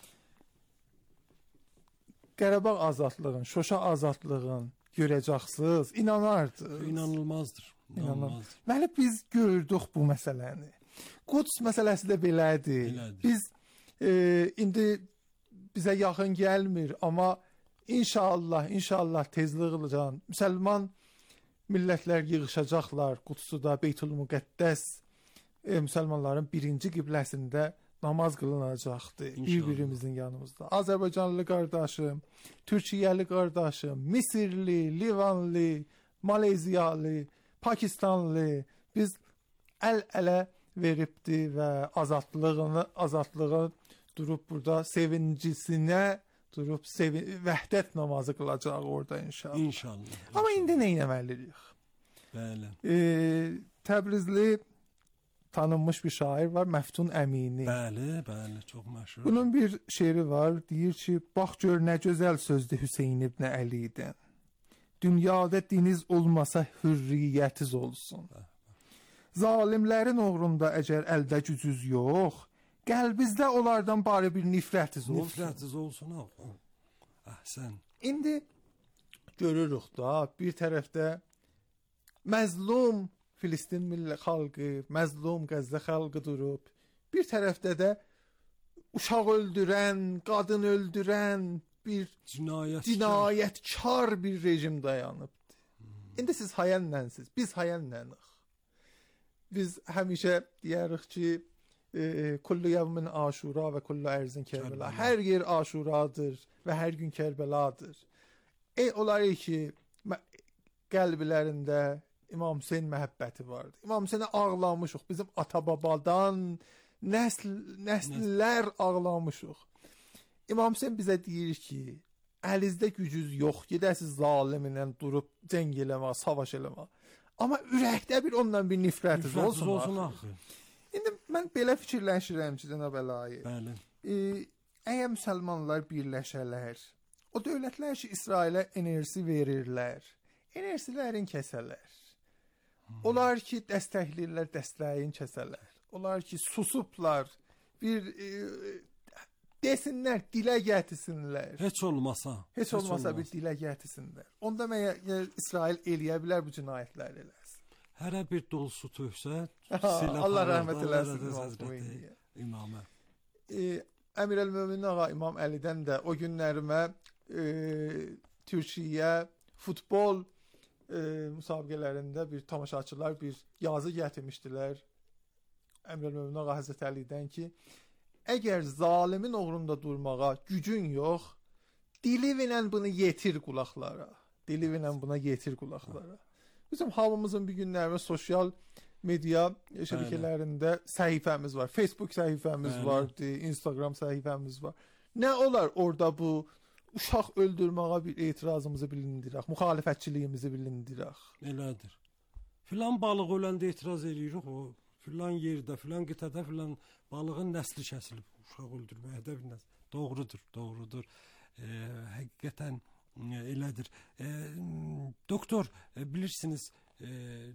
Qarabağ azadlığın, Şuşa azadlığın görəcəksiniz, inanardınız. İnanılmazdır. İnanılmazdır. Bəli, biz gördük bu məsələni. Quds məsələsi də belədir. Belədir. Biz e, indi bizə yaxın gəlmir, amma inşallah, inşallah tezliklə müsəlman millətlər yığışacaqlar Qudsuda, Beytül-Müqəddəs e, müsəlmanların birinci qibləsində namaz qılınacaqdır bir-birimizin yanımızda. Azərbaycanlı qardaşım, Türkiyəli qardaşım, Misirli, Livanlı, Malezyalı, Pakistanlı biz əl-ələ veribdi və azadlığını, azadlığı durub burada sevincisinə durub sevin vəhdət namazı qılacaq orada inşallah. İnşallah. Amma indi nə etməliyik? Bəli. E, Təbrizli tanınmış bir şair var, Məftun Əmini. Bəli, bəli, çox məşhur. Bunun bir şeiri var, deyir ki, bax gör nə gözəl sözdür Hüseyn ibn Əlidən. Dünyada diniz olmasa hürriyyətiz olsun. Zalimlərin uğrunda əgər əldə gücüz yox, qəlbizdə onlardan bari bir nifrətiz olsun. Nifrətiz olsun. Əhsən. İndi görürük da bir tərəfdə məzlum Filistin milli xalqı, məzlum Qəzza xalqı durub, bir tərəfdə də uşaq öldürən, qadın öldürən bir cinayətkar, cinayətkar bir rejim dayanıbdır. Hmm. İndi siz hayənnənsiz, biz hayənnənik. Biz həmişə deyərik ki, e, kullu yevmin aşura və kullu ərzin Kərbəla. Hər yer aşuradır və hər gün Kərbəladır. E, onları ki, qəlblərində İmam Hüseyn məhəbbəti vardı. İmam Hüseynə ağlamışıq. Bizim ata-babadan nəsl, nəsillər ağlamışıq. İmam Hüseyn bizə deyir ki, əlinizdə gücünüz yox, gedəsiz zalimlə durub cəng eləmə, savaş eləmə. Amma ürəkdə bir ondan bir nifrətiniz olsun. olsun axı. İndi mən belə fikirləşirəm ki, cənab Əlahi. Bəli. E, əgər müsəlmanlar birləşələr, o dövlətlər ki, İsrailə enerji verirlər, enerjilərin kəsələr. Onlar ki, dəstəkləyirlər, dəstəyin kəsələr. Onlar ki, susublar, bir e, desinlər, dilə gətirsinlər. Heç olmasa. Heç, heç olmasa, olmasa bir dilə gətirsinlər. Onda məgər İsrail eləyə bilər bu cinayətləri eləsin. Hərə bir dol su töksə, Allah rəhmət eləsin İmamə. E, Əmir el-Möminin ağa İmam Əlidən də o günlərimə e, Türkiyə futbol e, müsabiqələrində bir tamaşaçılar bir yazı gətirmişdilər. Əmir el-Möminin ağa Həzrət Əlidən ki, əgər zalimin uğrunda durmağa gücün yox, dilivinlə bunu yetir qulaqlara. Dilivinlə buna yetir qulaqlara. Bizim hamımızın bir günlərimizdə sosial media şəbəkələrində səhifəmiz var. Facebook səhifəmiz Bəli. var, Instagram səhifəmiz var. Nə olar orada bu uşaq öldürməyə bir etirazımızı bilindirək, müxalifətçiliyimizi bilindirək. Elədir. Filan balıq öləndə etiraz edirik, o filan yerdə, filan qitədə filan balığın nəsli kəsilib. Uşaq öldürməyə də bilməz. Doğrudur, doğrudur. E, həqiqətən e, elədir. E, doktor, e, bilirsiniz, e,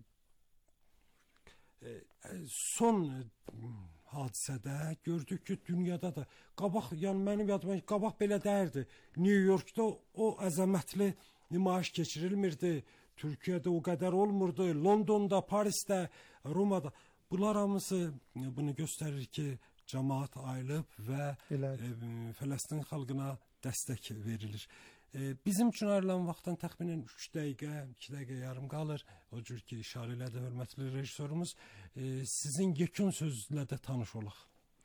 e, son e, hadisədə gördük ki, dünyada da qabaq, yəni mənim yadıma qabaq belə dəyərdi. New Yorkda o əzəmətli nümayiş keçirilmirdi. Türkiyədə o qədər olmurdu. Londonda, Parisdə, Romada. Bunlar hamısı bunu göstərir ki, cəmaət ayılıb və e, Fələstin xalqına dəstək verilir. E, bizim üçün ayrılan vaxtdan təxminən üç dəqiqə, iki dəqiqə yarım qalır. O cür ki, işarə elədi hörmətli rejissorumuz. E, sizin yekun sözlə də tanış olaq.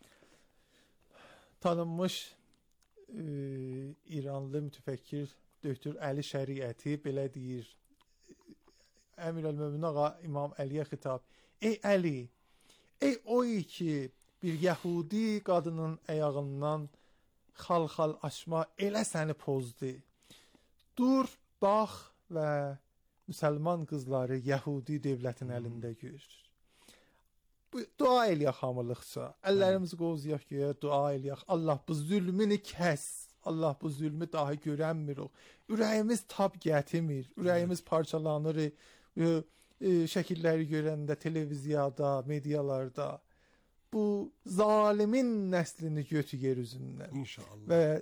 Tanınmış e, İranlı mütəfəkkir Doktor Əli Şəriəti belə deyir. Əmirəl-Mömin ağa İmam Əliyə xitab. Ey Əli, ey o ki bir Yəhudi qadının ayağından xal-xal açma elə səni pozdu. Dur, bax və müsəlman qızları Yəhudi dövlətin əlində gör. Bu dua eləyək hamılıqca. Əllərimizi qovzayaq ki, dua eləyək. Allah bu zülmünü kəs. Allah bu zülmü daha görənmir o. Ürəyimiz tab gətirmir. Ürəyimiz parçalanır. E, e, şəkilləri görəndə televiziyada, medialarda bu zalimin nəslini götü yer üzündən. İnşallah. Və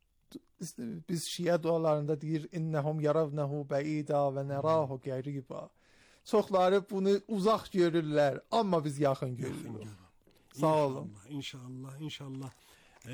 biz Şiə dualarında deyir innəhum yaravnəhu bəida və narahu qəriba. Çoxları bunu uzaq görürlər, amma biz yaxın görürük. Sağ olun. İnşallah, inşallah. E,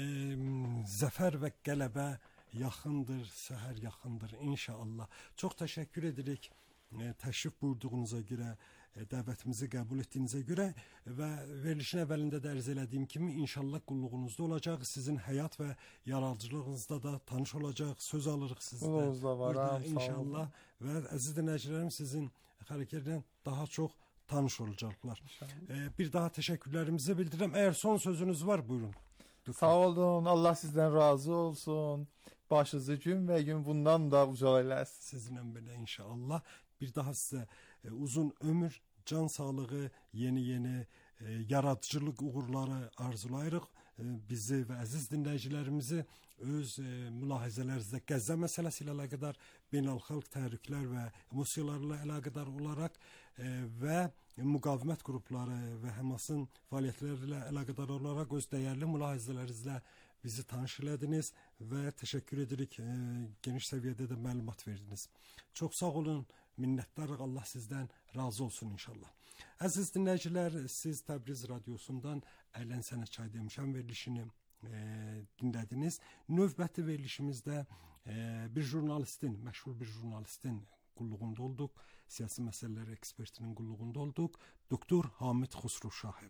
zəfər və qələbə yaxındır, səhər yaxındır inşallah. Çox təşəkkür edirik e, təşrif buyurduğunuza görə, e, dəvətimizi qəbul etdiyinizə görə və verilişin əvvəlində də ərz elədiyim kimi inşallah qulluğunuzda olacaq. Sizin həyat və yaradıcılığınızda da tanış olacaq. Söz alırıq sizdən. Burada inşallah və əziz dinləyicilərim sizin xərəkətlə daha çox tanış olacaqlar. E, bir daha təşəkkürlərimizi bildirirəm. Əgər son sözünüz var, buyurun. Sağ olun. Allah sizdən razı olsun. Başınızı gün və gün bundan da ucal eləsin. Sizinlə belə inşallah. Bir daha sizə e, uzun ömür, can sağlığı, yeni-yeni e, yaradıcılıq uğurları arzulayırıq. E, bizi və əziz dinləyicilərimizi öz e, mülahizələrinizdə Qəzza məsələsi ilə əlaqədar beynəlxalq təhriklər və emosiyalarla əlaqədar olaraq e, və müqavimət qrupları və Həmasın fəaliyyətləri ilə əlaqədar olaraq öz dəyərli mülahizələrinizlə bizi tanış elədiniz və təşəkkür edirik. E, geniş səviyyədə də məlumat verdiniz. Çox sağ olun, minnətdarıq. Allah sizdən razı olsun inşallah. Əziz dinləyicilər, siz Təbriz radiosundan Əylən Sənə Çay demişəm verilişini e, dinlədiniz. Növbəti verilişimizdə e, bir jurnalistin, məşhur bir jurnalistin qulluğunda olduq. Siyasi məsələlər ekspertinin qulluğunda olduq. Doktor Hamid Xosrowşahi.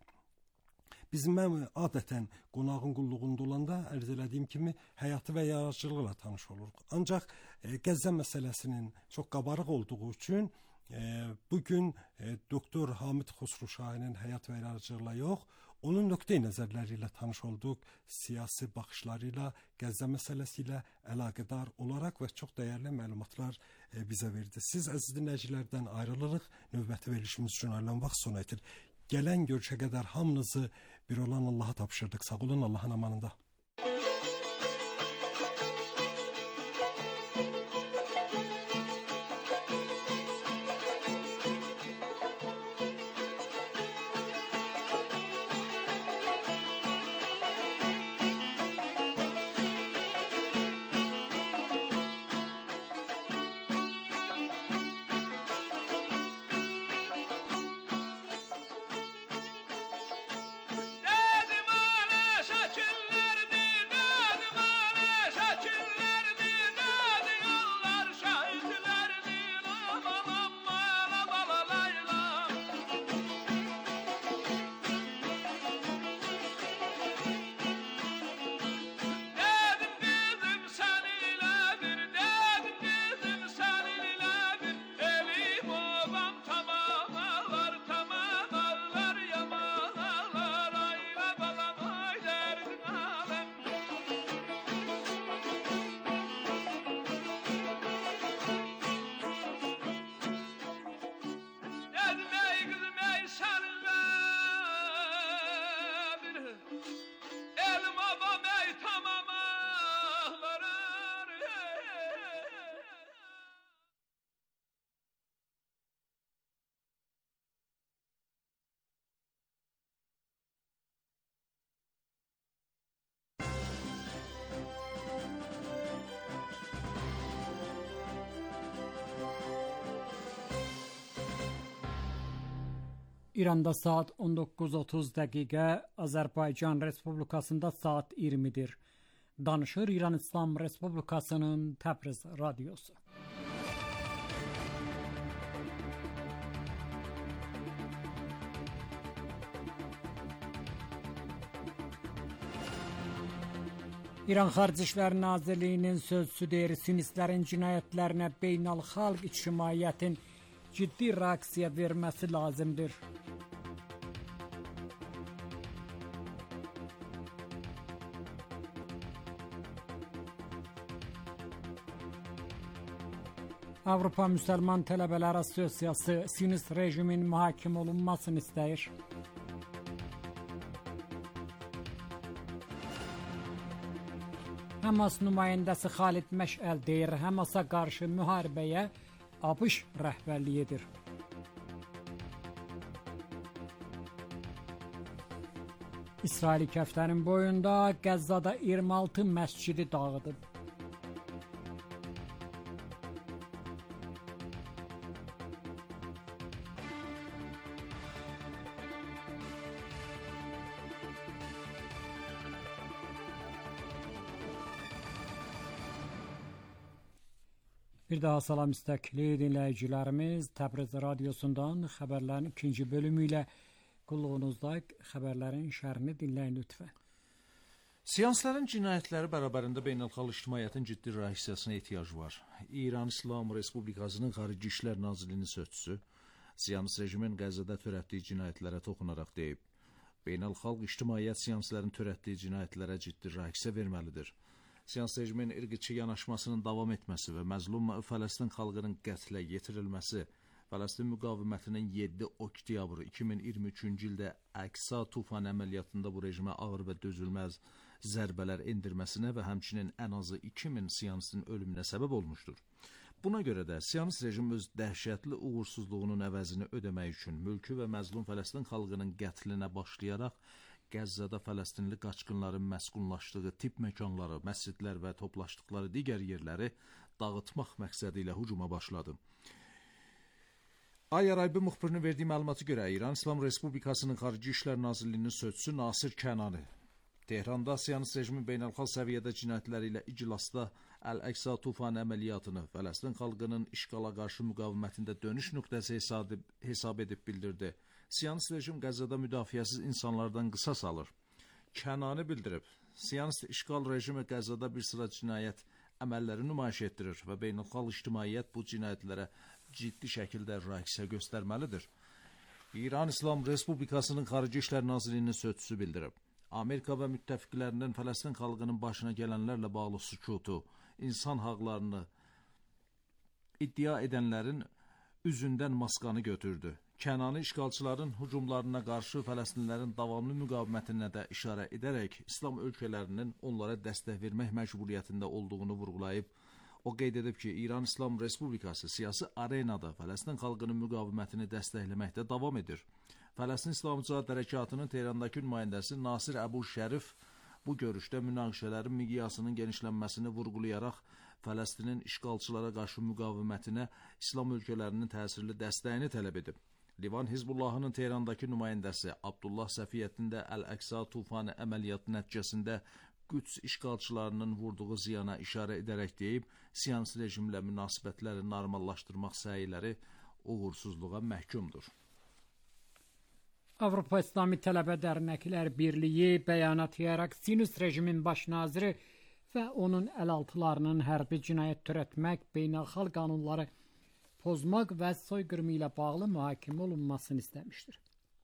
Biz mən adətən qonağın qulluğunda olanda ərz elədiyim kimi həyatı və yaradıcılıqla tanış oluruq. Ancaq e, Qəzza məsələsinin çox qabarıq olduğu üçün e, bugün e, Doktor Hamid Xosrowşahinin həyat və yaradıcılıqla yox, onun nöqteyi nəzərləri ilə tanış olduq, siyasi baxışları ilə, Qəzza məsələsi ilə əlaqədar olaraq və çox dəyərli məlumatlar e, bizə verdi. Siz əziz dinləyicilərdən ayrılırıq, növbəti verilişimiz üçün ayrılan vaxt sona etir. Gələn görüşə qədər hamınızı bir olan Allaha tapşırdıq. Sağ olun, Allahın amanında. İranda saat on doqquz otuz dəqiqə, Azərbaycan Respublikasında saat iyirmidir. danışır İran İslam Respublikasının Təbriz radiosu. İran Xarici İşlər Nazirliyinin sözçüsü deyir, sinistlərin cinayətlərinə beynəlxalq ictimaiyyətin ciddi reaksiya verməsi lazımdır. Avropa Müsəlman Tələbələr Assosiasiyası Sinist rejimin mühakimə olunmasını istəyir. Həmas nümayəndəsi Xalid Məşəl deyir, Həmasa qarşı müharibəyə ABŞ rəhbərlik edir. İsrail iki həftənin boyunda Qəzzada iyirmi altı məscidi dağıdıb. Bir daha salam istəkli dinləyicilərimiz, Təbriz radiosundan xəbərlərin ikinci bölümü ilə qulluğunuzda, xəbərlərin şərhini dinləyin lütfən. Siyansların cinayətləri bərabərində beynəlxalq ictimaiyyətin ciddi reaksiyasına ehtiyac var. İran İslam Respublikasının Xarici İşlər Nazirliyinin sözçüsü Siyonist rejimin Qəzzada törətdiyi cinayətlərə toxunaraq deyib, beynəlxalq ictimaiyyət siyansların törətdiyi cinayətlərə ciddi reaksiya verməlidir. Siyonist rejimin irqçi yanaşmasının davam etməsi və məzlum Fələstin xalqının qətlə yetirilməsi, Fələstin müqavimətinin yeddi oktyabr iki min iyirmi üçüncü ildə Əqsa tufan əməliyyatında bu rejimə ağır və dözülməz zərbələr endirməsinə və həmçinin ən azı iki min siyonistin ölümünə səbəb olmuşdur. Buna görə də Siyonist rejim öz dəhşətli uğursuzluğunun əvəzini ödəmək üçün mülkü və məzlum Fələstin xalqının qətlinə başlayaraq Qəzzada Fələstinli qaçqınların məskunlaşdığı tip məkanları, məscidlər və toplaşdıqları digər yerləri dağıtmaq məqsədi ilə hücuma başladı. Ay Araybi müxbirinin verdiyi məlumata görə İran İslam Respublikasının Xarici İşlər Nazirliyinin sözçüsü Nasir Kənani Tehranda Siyonist rejimin beynəlxalq səviyyədə cinayətləri ilə iclasda Əl-Əqsa tufan əməliyyatını Fələstin xalqının işğala qarşı müqavimətində dönüş nöqtəsi hesab edib bildirdi. Siyonist rejim Qəzzada müdafiəsiz insanlardan qisas alır. Kənani bildirib, Siyonist işğal rejimi Qəzzada bir sıra cinayət əməlləri nümayiş etdirir və beynəlxalq ictimaiyyət bu cinayətlərə ciddi şəkildə reaksiya göstərməlidir. İran İslam Respublikasının Xarici İşlər Nazirliyinin sözçüsü bildirib, Amerika və müttəfiqlərinin Fələstin xalqının başına gələnlərlə bağlı sükutu, insan haqlarını iddia edənlərin üzündən maskanı götürdü. Kənani işğalçıların hücumlarına qarşı Fələstinlilərin davamlı müqavimətinə də işarə edərək İslam ölkələrinin onlara dəstək vermək məcburiyyətində olduğunu vurğulayıb, o qeyd edib ki, İran İslam Respublikası siyasi arenada Fələstin xalqının müqavimətini dəstəkləməkdə davam edir. Fələstin İslam Cihad Hərəkatının Tehrandakı nümayəndəsi Nasir Əbu Şərif bu görüşdə münaqişələrin miqyasının genişlənməsini vurğulayaraq Fələstinin işğalçılara qarşı müqavimətinə İslam ölkələrinin təsirli dəstəyini tələb edib. Livan Hizbullahının Tehrandakı nümayəndəsi Abdullah Səfiyyəddin də Əl-Əqsa tufanı əməliyyatı nəticəsində Qüds işğalçılarının vurduğu ziyana işarə edərək deyib, Siyonist rejimlə münasibətləri normallaşdırmaq səyləri uğursuzluğa məhkumdur. Avropa İslami Tələbə Dərnəklər Birliyi bəyanat yayaraq Siyonist rejimin baş naziri və onun əlaltılarının hərbi cinayət törətmək, beynəlxalq qanunları pozmaq və soyqırımı ilə bağlı mühakimə olunmasını istəmişdir.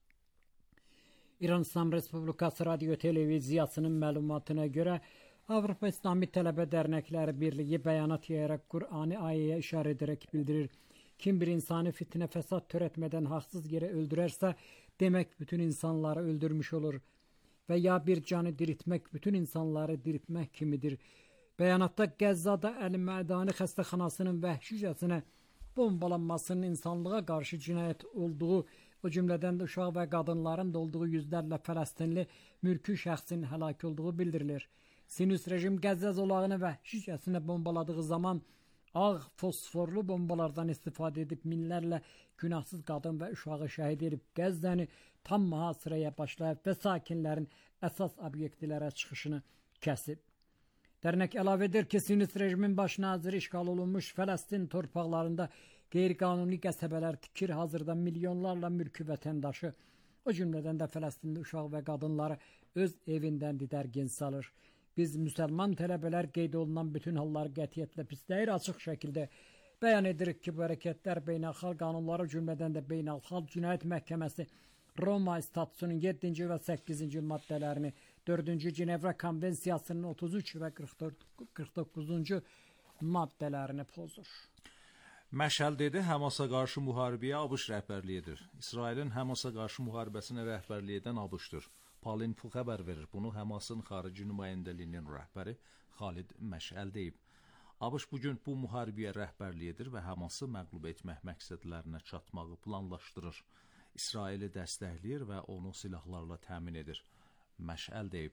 İran İslam Respublikası Radio Televiziyasının məlumatına görə Avropa İslami Tələbə Dərnəkləri Birliyi bəyanat yayaraq Qur'ani ayəyə işarə edərək bildirir. Kim bir insanı fitnə fəsad törətmədən haqsız yerə öldürərsə, demək bütün insanları öldürmüş olur və ya bir canı diriltmək bütün insanları diriltmək kimidir. Bəyanatda Qəzzada Əl-Mədani xəstəxanasının vəhşicəsinə bombalanmasının insanlığa qarşı cinayət olduğu, o cümlədən də uşaq və qadınların da olduğu yüzlərlə Fələstinli mülki şəxsin həlak olduğu bildirilir. Siyonist rejim Qəzza zolağını vəhşicəsinə bombaladığı zaman ağ fosforlu bombalardan istifadə edib minlərlə günahsız qadın və uşağı şəhid edib Qəzzəni tam mühasirəyə başlayıb və sakinlərin əsas obyektlərə çıxışını kəsib. Dərnək əlavə edir ki, Siyonist rejimin baş naziri işğal olunmuş Fələstin torpaqlarında qeyri-qanuni qəsəbələr tikir. Hazırda milyonlarla mülki vətəndaşı, o cümlədən də Fələstinli uşaq və qadınları öz evindən didərgin salır. Biz müsəlman tələbələr qeyd olunan bütün halları qətiyyətlə pisləyir, açıq şəkildə bəyan edirik ki, bu hərəkətlər beynəlxalq qanunları cümlədən də beynəlxalq cinayət məhkəməsi Roma statusunun yeddinci və səkkizinci maddələrini, dördüncü Cenevra konvensiyasının otuz üç və qırx doqquzuncu maddələrini pozur. Məşəl dedi, Həmasa qarşı müharibəyə ABŞ rəhbərliyi edir. İsrailin Həmasa qarşı müharibəsinə rəhbərlik edən ABŞ-dır. Palinfo xəbər verir. Bunu Həmasın xarici nümayəndəliyinin rəhbəri Xalid Məşəl deyib. ABŞ bugün bu müharibəyə rəhbərlik edir və Həması məğlub etmək məqsədlərinə çatmağı planlaşdırır. İsraili dəstəkləyir və onu silahlarla təmin edir. Məşəl deyib.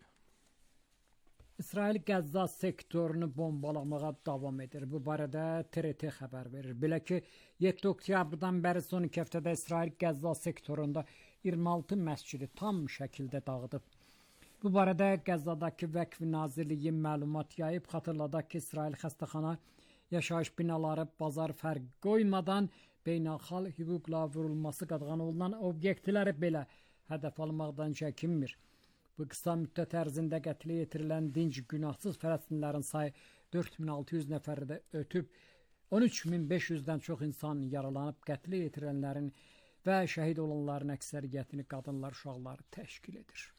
İsrail Qəzza sektorunu bombalamağa davam edir. Bu barədə T R T xəbər verir. Belə ki, yeddi oktyabrdan bəri son iki həftədə İsrail Qəzza sektorunda iyirmi altı məscidi tam şəkildə dağıdıb. Bu barədə Qəzzadakı Vəqf Nazirliyi məlumat yayıb. Xatırladaq ki, İsrail xəstəxana, yaşayış binaları, bazar fərq qoymadan beynəlxalq hüquqla vurulması qadağan olunan obyektləri belə hədəf almaqdan çəkinmir. Bu qısa müddət ərzində qətlə yetirilən dinc günahsız Fələstinlilərin sayı dörd min altı yüz nəfəri də ötüb, on üç min beş yüzdən çox insan yaralanıb. Qətlə yetirilənlərin və şəhid olanların əksəriyyətini qadınlar, uşaqlar təşkil edir.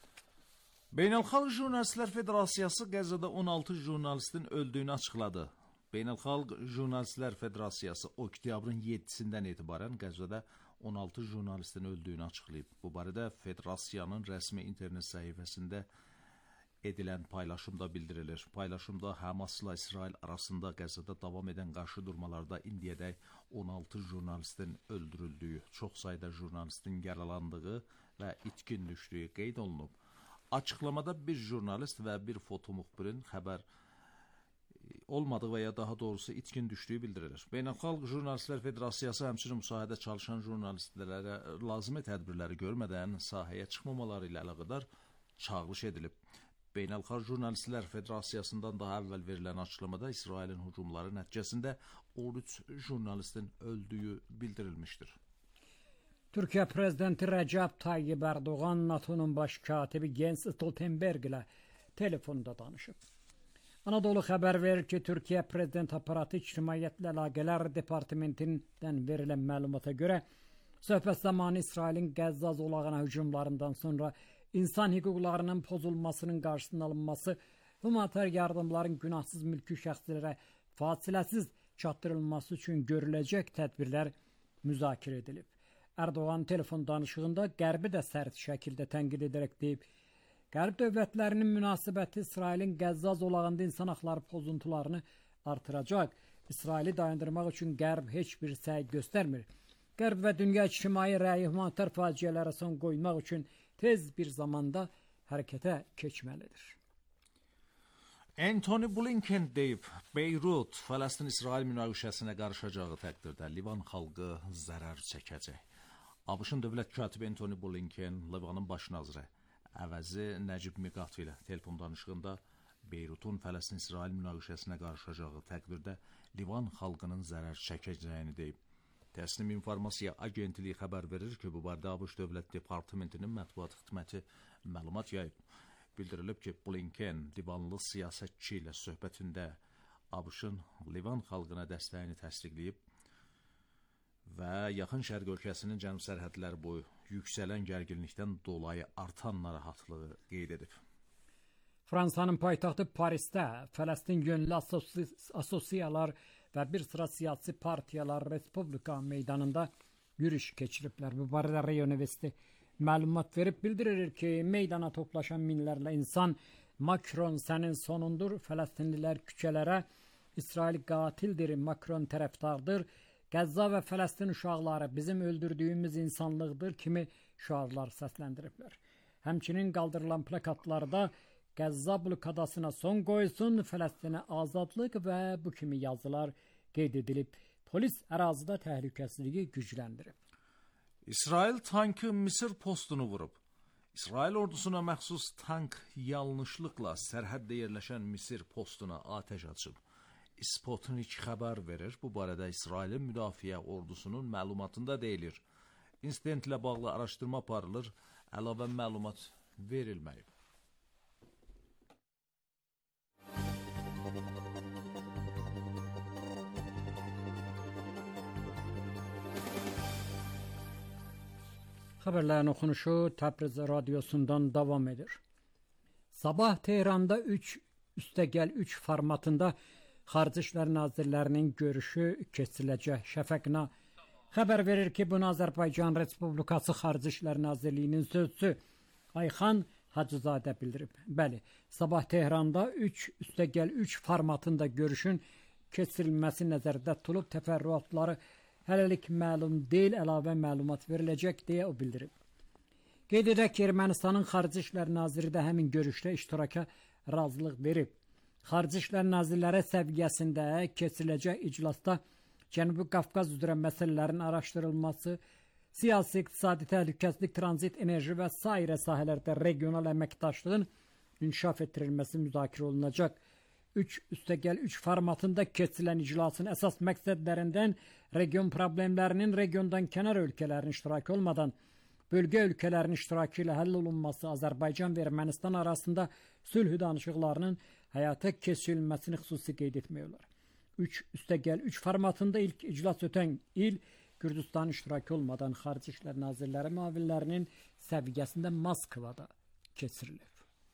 Beynəlxalq Jurnalistlər Federasiyası Qəzzada on altı jurnalistin öldüyünü açıqladı. Beynəlxalq Jurnalistlər Federasiyası oktyabrın yeddisindən etibarən Qəzzada on altı jurnalistin öldüyünü açıqlayıb. Bu barədə Federasiyanın rəsmi internet səhifəsində edilən paylaşımda bildirilir. Paylaşımda Həmasla İsrail arasında Qəzzada davam edən qarşıdurmalarda indiyədək on altı jurnalistin öldürüldüyü, çox sayda jurnalistin yaralandığı və itkin düşdüyü qeyd olunub. Açıqlamada bir jurnalist və bir fotomuxbirin xəbər olmadığı və ya daha doğrusu itkin düşdüyü bildirilir. Beynəlxalq Jurnalistlər Federasiyası həmçinin müsahidə çalışan jurnalistlərə lazımi tədbirləri görmədən sahəyə çıxmamaları ilə əlaqədar çağırış edilib. Beynəlxalq Jurnalistlər Federasiyasından daha əvvəl verilən açıqlamada İsrailin hücumları nəticəsində on üç jurnalistin öldüyü bildirilmişdir. Türkiyə prezidenti Rəcəb Tayyib Ərdoğan NATO'nun baş katibi Jens Stoltenberg ilə telefonda danışıb. Anadolu xəbər verir ki, Türkiyə Prezident Aparatı İctimaiyyətlə Əlaqələr Departamentindən verilən məlumata görə söhbət zamanı İsrailin Qəzza zolağına hücumlarından sonra insan hüquqlarının pozulmasının qarşısının alınması, humanitar yardımların günahsız mülki şəxslərə fasiləsiz çatdırılması üçün görüləcək tədbirlər müzakirə edilib. Ərdoğan telefon danışığında Qərbi də sərt şəkildə tənqid edərək deyib, Qərb dövlətlərinin münasibəti İsrailin Qəzza zolağında insan haqları pozuntularını artıracaq. İsraili dayandırmaq üçün Qərb heç bir səy göstərmir. Qərb və dünya ictimai rəyi humanitar faciələrə son qoymaq üçün tez bir zamanda hərəkətə keçməlidir. Antony Blinken deyib, Beyrut Fələstin-İsrail münaqişəsinə qarışacağı təqdirdə Livan xalqı zərər çəkəcək. ABŞ-ın dövlət katibi Antony Blinken, Livanın baş naziri əvəzi Nəcib Miqati ilə telefon danışığında Beyrutun Fələstin-İsrail münaqişəsinə qarışacağı təqdirdə Livan xalqının zərər çəkəcəyini deyib. Təsnim informasiya agentliyi xəbər verir ki, bu barədə ABŞ Dövlət Departamentinin mətbuat xidməti məlumat yayıb. Bildirilib ki, Blinken Livanlı siyasətçi ilə söhbətində ABŞ-ın Livan xalqına dəstəyini təsdiqləyib və Yaxın Şərq ölkəsinin cənub sərhədləri boyu yüksələn gərginlikdən dolayı artan narahatlığı qeyd edib. Fransanın paytaxtı Parisdə Fələstin yönlü asosiyalar və bir sıra siyasi partiyalar Respublika meydanında yürüyüş keçiriblər. Bu barədə Rio Universiteti məlumat verib bildirir ki, meydana toplaşan minlərlə insan Macron sənin sonundur, Fələstinlilər küçələrə, İsrail qatildir, Macron tərəfdardır, Qəzza və Fələstin uşaqları bizim öldürdüyümüz insanlıqdır kimi şüarlar səsləndiriblər. Həmçinin qaldırılan plakatlarda Qəzza blokadasına son qoysun, Fələstinə azadlıq və bu kimi yazılar qeyd edilib. Polis ərazidə təhlükəsizliyi gücləndirib. İsrail tankı Misir postunu vurub. İsrail ordusuna məxsus tank yanlışlıqla sərhəddə yerləşən Misir postuna atəş açıb. Sputnik xəbər verir. Bu barədə İsrailin müdafiə ordusunun məlumatında deyilir. İnsidentlə bağlı araşdırma aparılır, əlavə məlumat verilməyib. Xəbərlərin oxunuşu Təbriz radiosundan davam edir. Sabah Tehranda üç üstəgəl üç formatında Xarici İşlər Nazirlərinin görüşü keçiriləcək. Şəfəqna xəbər verir ki, bunu Azərbaycan Respublikası Xarici İşlər Nazirliyinin sözçüsü Ayxan Hacızadə bildirib. Bəli, sabah Tehranda üç üstəgəl üç formatında görüşün keçirilməsi nəzərdə tutulub, təfərrüatları hələlik məlum deyil, əlavə məlumat veriləcək deyə o bildirib. Qeyd edək ki, Ermənistanın Xarici İşlər Naziri də həmin görüşdə iştiraka razılıq verib. Xarici İşlər Nazirləri səviyyəsində keçiriləcək iclasda Cənubi Qafqaz üzrə məsələlərin araşdırılması, siyasi, iqtisadi təhlükəsizlik, tranzit, enerji və sairə sahələrdə regional əməkdaşlığın inkişaf etdirilməsi müzakirə olunacaq. üç üstəgəl üç formatında keçirilən iclasın əsas məqsədlərindən region problemlərinin regiondan kənar ölkələrin iştirakı olmadan bölgə ölkələrin iştirakı ilə həll olunması, Azərbaycan və Ermənistan arasında sülh danışıqlarının həyata keçirilməsini xüsusi qeyd etmək olar. üç üstəgəl üç formatında ilk iclas ötən il Gürcüstan iştirakı olmadan Xarici İşlər Nazirləri müavinlərinin səviyyəsində Moskvada keçirilib.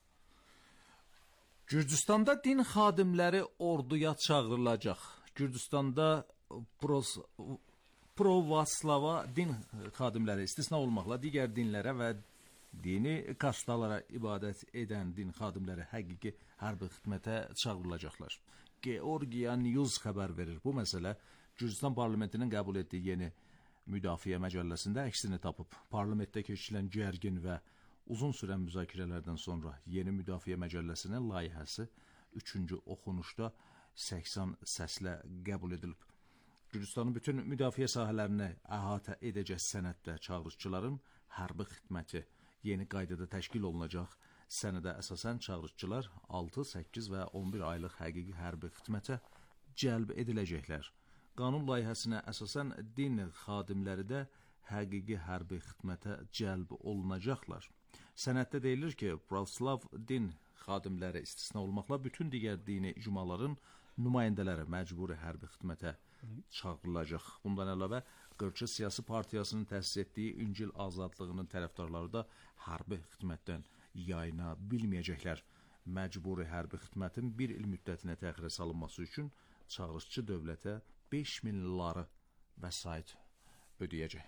Gürcüstanda din xadimləri orduya çağırılacaq. Gürcüstanda pros, provaslava din xadimləri istisna olmaqla digər dinlərə və dini kastalara ibadət edən din xadimləri həqiqi hərbi xidmətə çağırılacaqlar. Georgia News xəbər verir. Bu məsələ Gürcüstan parlamentinin qəbul etdiyi yeni müdafiə məcəlləsində əksini tapıb. Parlamentdə keçirilən gərgin və uzun sürən müzakirələrdən sonra yeni müdafiə məcəlləsinin layihəsi üçüncü oxunuşda səksən səslə qəbul edilib. Gürcüstanın bütün müdafiə sahələrini əhatə edəcək sənəddə çağırışçıların hərbi xidməti yeni qaydada təşkil olunacaq. Sənədə əsasən çağırışçılar altı, səkkiz və on bir aylıq həqiqi hərbi xidmətə cəlb ediləcəklər. Qanun layihəsinə əsasən din xadimləri də həqiqi hərbi xidmətə cəlb olunacaqlar. Sənəddə deyilir ki, Pravoslav din xadimləri istisna olmaqla bütün digər dini icmaların nümayəndələri məcburi hərbi xidmətə çağırılacaq. Bundan əlavə, Qırçı Siyasi Partiyasının təsis etdiyi İncil azadlığının tərəfdarları da hərbi xidmətdən yayına bilməyəcəklər. Məcburi hərbi xidmətin bir il müddətinə təxirə salınması üçün çağırışçı dövlətə beş min ları vəsait ödəyəcək.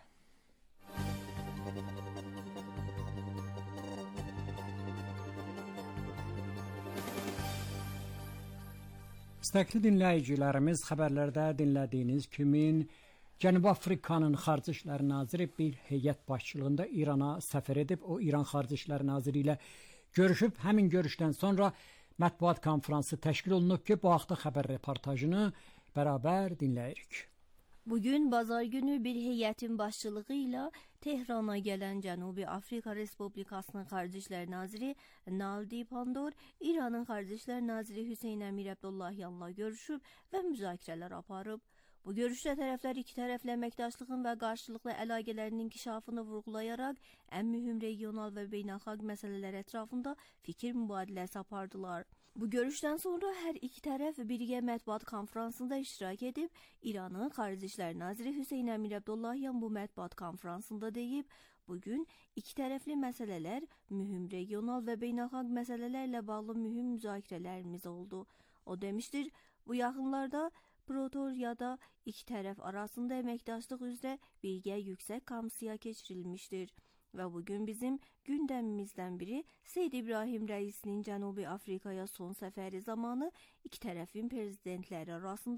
İstəkli dinləyicilərimiz, xəbərlərdə dinlədiyiniz kimi Cənubi Afrikanın Xarici İşlər Naziri bir heyət başçılığında İrana səfər edib. O, İran Xarici İşlər Naziri ilə görüşüb. Həmin görüşdən sonra mətbuat konfransı təşkil olunub ki, bu haqda xəbər reportajını bərabər dinləyirik. Bugün bazar günü bir heyetin başçılığıyla Tehran'a gelen Cənubi Afrika Respublikasının Xarici İşlər Naziri Naldi Pandor, İranın Xarici İşlər Naziri Hüseyn Əmir Abdullahyanla görüşüb və müzakirələr aparıb. Bu görüşdə tərəflər iki tərəfli əməkdaşlığın və qarşılıqlı əlaqələrin inkişafını vurğulayaraq ən mühüm regional və beynəlxalq məsələlər ətrafında fikir mübadiləsi apardılar. Bu görüşdən sonra hər iki tərəf birgə mətbuat konfransında iştirak edib. İranın Xarici İşlər Naziri Hüseyn Əmir Abdullahyan bu mətbuat konfransında deyib, bugün iki tərəfli məsələlər, mühüm regional və beynəlxalq məsələlərlə bağlı mühüm müzakirələrimiz oldu. O demişdir, bu yaxınlarda Protoriyada iki tərəf arasında əməkdaşlıq üzrə birgə yüksək komisiya keçirilmişdir. Və bugün bizim gündəmimizdən biri Seyyid İbrahim Rəisinin Cənubi Afrikaya son səfəri zamanı iki tərəfin prezidentləri arasında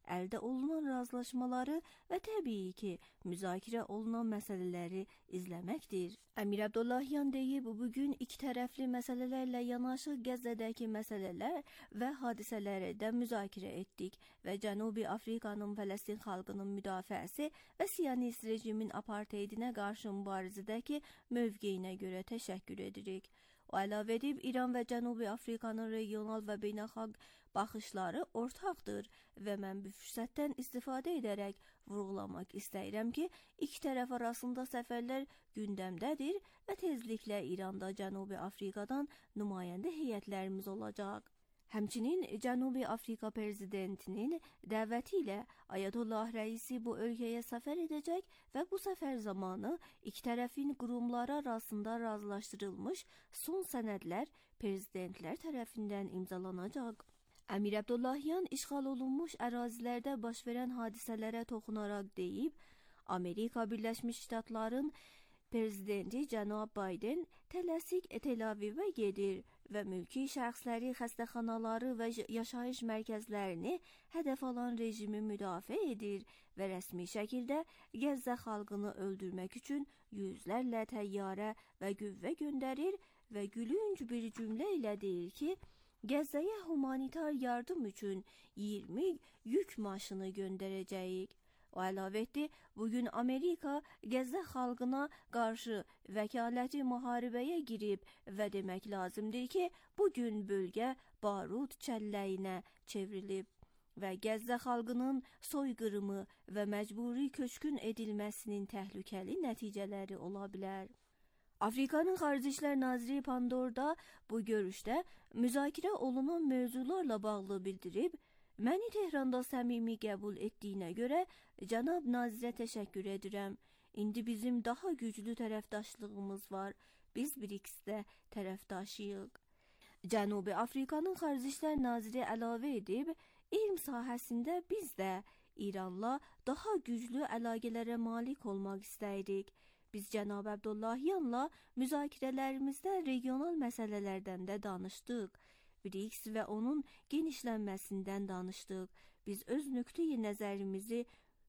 əldə olunan razılaşmaları və təbii ki, müzakirə olunan məsələləri izləməkdir. Əmir Abdullahyan deyib, bugün iki tərəfli məsələlərlə yanaşı Qəzzədəki məsələlər və hadisələri də müzakirə etdik və Cənubi Afrikanın Fələstin xalqının müdafiəsi və Siyonist rejimin apartheidinə qarşı mübarizədəki mövqeyinə görə təşəkkür edirik. O əlavə edib, İran və Cənubi Afrikanın regional və beynəlxalq baxışları ortaqdır və mən bu fürsətdən istifadə edərək vurğulamaq istəyirəm ki, iki tərəf arasında səfərlər gündəmdədir və tezliklə İranda Cənubi Afrikadan nümayəndə heyətlərimiz olacaq. Həmçinin Cənubi Afrika prezidentinin dəvəti ilə Ayətullah rəisi bu ölkəyə səfər edəcək və bu səfər zamanı iki tərəfin qurumları arasında razılaşdırılmış son sənədlər prezidentlər tərəfindən imzalanacaq. Əmir Abdullahyan işğal olunmuş ərazilərdə baş verən hadisələrə toxunaraq deyib, Amerika Birləşmiş Ştatların prezidenti cənab Biden tələsik Tel Avivə gedir və mülki şəxsləri, xəstəxanaları və yaşayış mərkəzlərini hədəf alan rejimi müdafiə edir və rəsmi şəkildə Qəzza xalqını öldürmək üçün yüzlərlə təyyarə və qüvvə göndərir və gülünc bir cümlə ilə deyir ki, Qəzzaya humanitar yardım üçün iyirmi yük maşını göndərəcəyik. O əlavə etdi, bugün Amerika Qəzza xalqına qarşı vəkaləti müharibəyə girib və demək lazımdır ki, bugün bölgə barut çəlləyinə çevrilib və Qəzza xalqının soyqırımı və məcburi köçkün edilməsinin təhlükəli nəticələri ola bilər. Afrikanın Xarici İşlər Naziri Pandorda bu görüşdə müzakirə olunan mövzularla bağlı bildirib, məni Tehranda səmimi qəbul etdiyinə görə cənab nazirə təşəkkür edirəm. İndi bizim daha güclü tərəfdaşlığımız var. Biz BRICS-də tərəfdaşıyıq. Cənubi Afrikanın Xarici İşlər Naziri əlavə edib, elm sahəsində biz də İranla daha güclü əlaqələrə malik olmaq istəyirik. Biz cənab Abdullahyanla müzakirələrimizdə regional məsələlərdən də danışdıq. BRICS və onun genişlənməsindən danışdıq. Biz öz nöqteyi nəzərimizi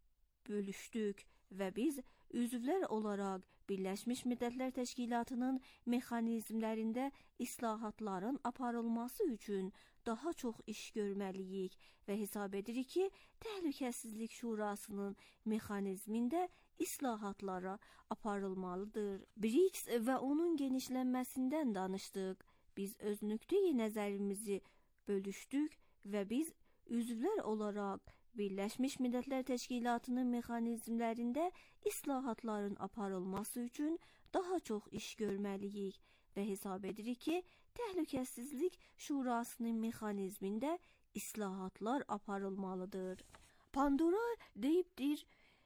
bölüşdük və biz üzvlər olaraq Birləşmiş Millətlər Təşkilatının mexanizmlərində islahatların aparılması üçün daha çox iş görməliyik və hesab edirik ki, Təhlükəsizlik Şurasının mexanizmində islahatlara aparılmalıdır. BRICS və onun genişlənməsindən danışdıq. Biz öz nöqteyi nəzərimizi bölüşdük və biz üzvlər olaraq Birləşmiş Millətlər Təşkilatının mexanizmlərində islahatların aparılması üçün daha çox iş görməliyik və hesab edirik ki, Təhlükəsizlik Şurasının mexanizmində islahatlar aparılmalıdır. Pandora deyibdir,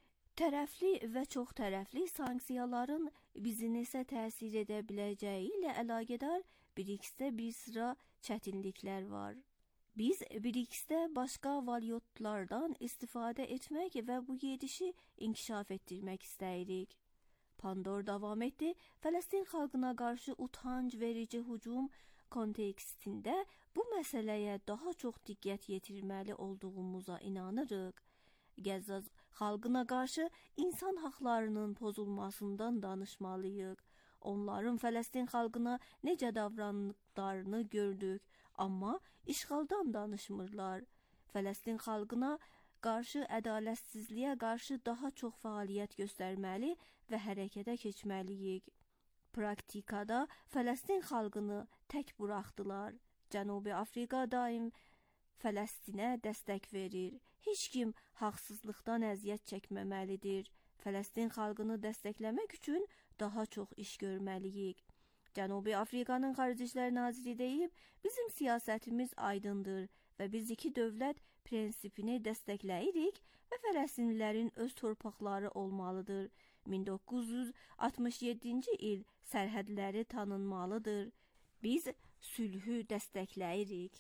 tərəfli və çox tərəfli sanksiyaların bizi nəsə təsir edə biləcəyi ilə əlaqədar BRICS-də bir sıra çətinliklər var. Biz BRICS-də başqa valyutlardan istifadə etmək və bu gedişi inkişaf etdirmək istəyirik. Pandor davam etdi, Fələstin xalqına qarşı utanc verici hücum kontekstində bu məsələyə daha çox diqqət yetirməli olduğumuza inanırıq. Qəzza xalqına qarşı insan haqlarının pozulmasından danışmalıyıq. Onların Fələstin xalqına necə davrandıqlarını gördük, amma işğaldan danışmırlar. Fələstin xalqına qarşı ədalətsizliyə qarşı daha çox fəaliyyət göstərməli və hərəkətə keçməliyik. Praktikada Fələstin xalqını tək buraxdılar. Cənubi Afrika daim Fələstinə dəstək verir. Heç kim haqsızlıqdan əziyyət çəkməməlidir. Fələstin xalqını dəstəkləmək üçün daha çox iş görməliyik. Cənubi Afrikanın Xarici İşlər Naziri deyib, bizim siyasətimiz aydındır və biz iki dövlət prinsipini dəstəkləyirik və Fələstinlilərin öz torpaqları olmalıdır. min doqquz yüz altmış yeddinci il sərhədləri tanınmalıdır. Biz sülhü dəstəkləyirik.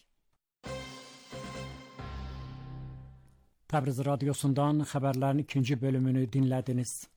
Təbriz radiosundan xəbərlərin ikinci bölümünü dinlədiniz.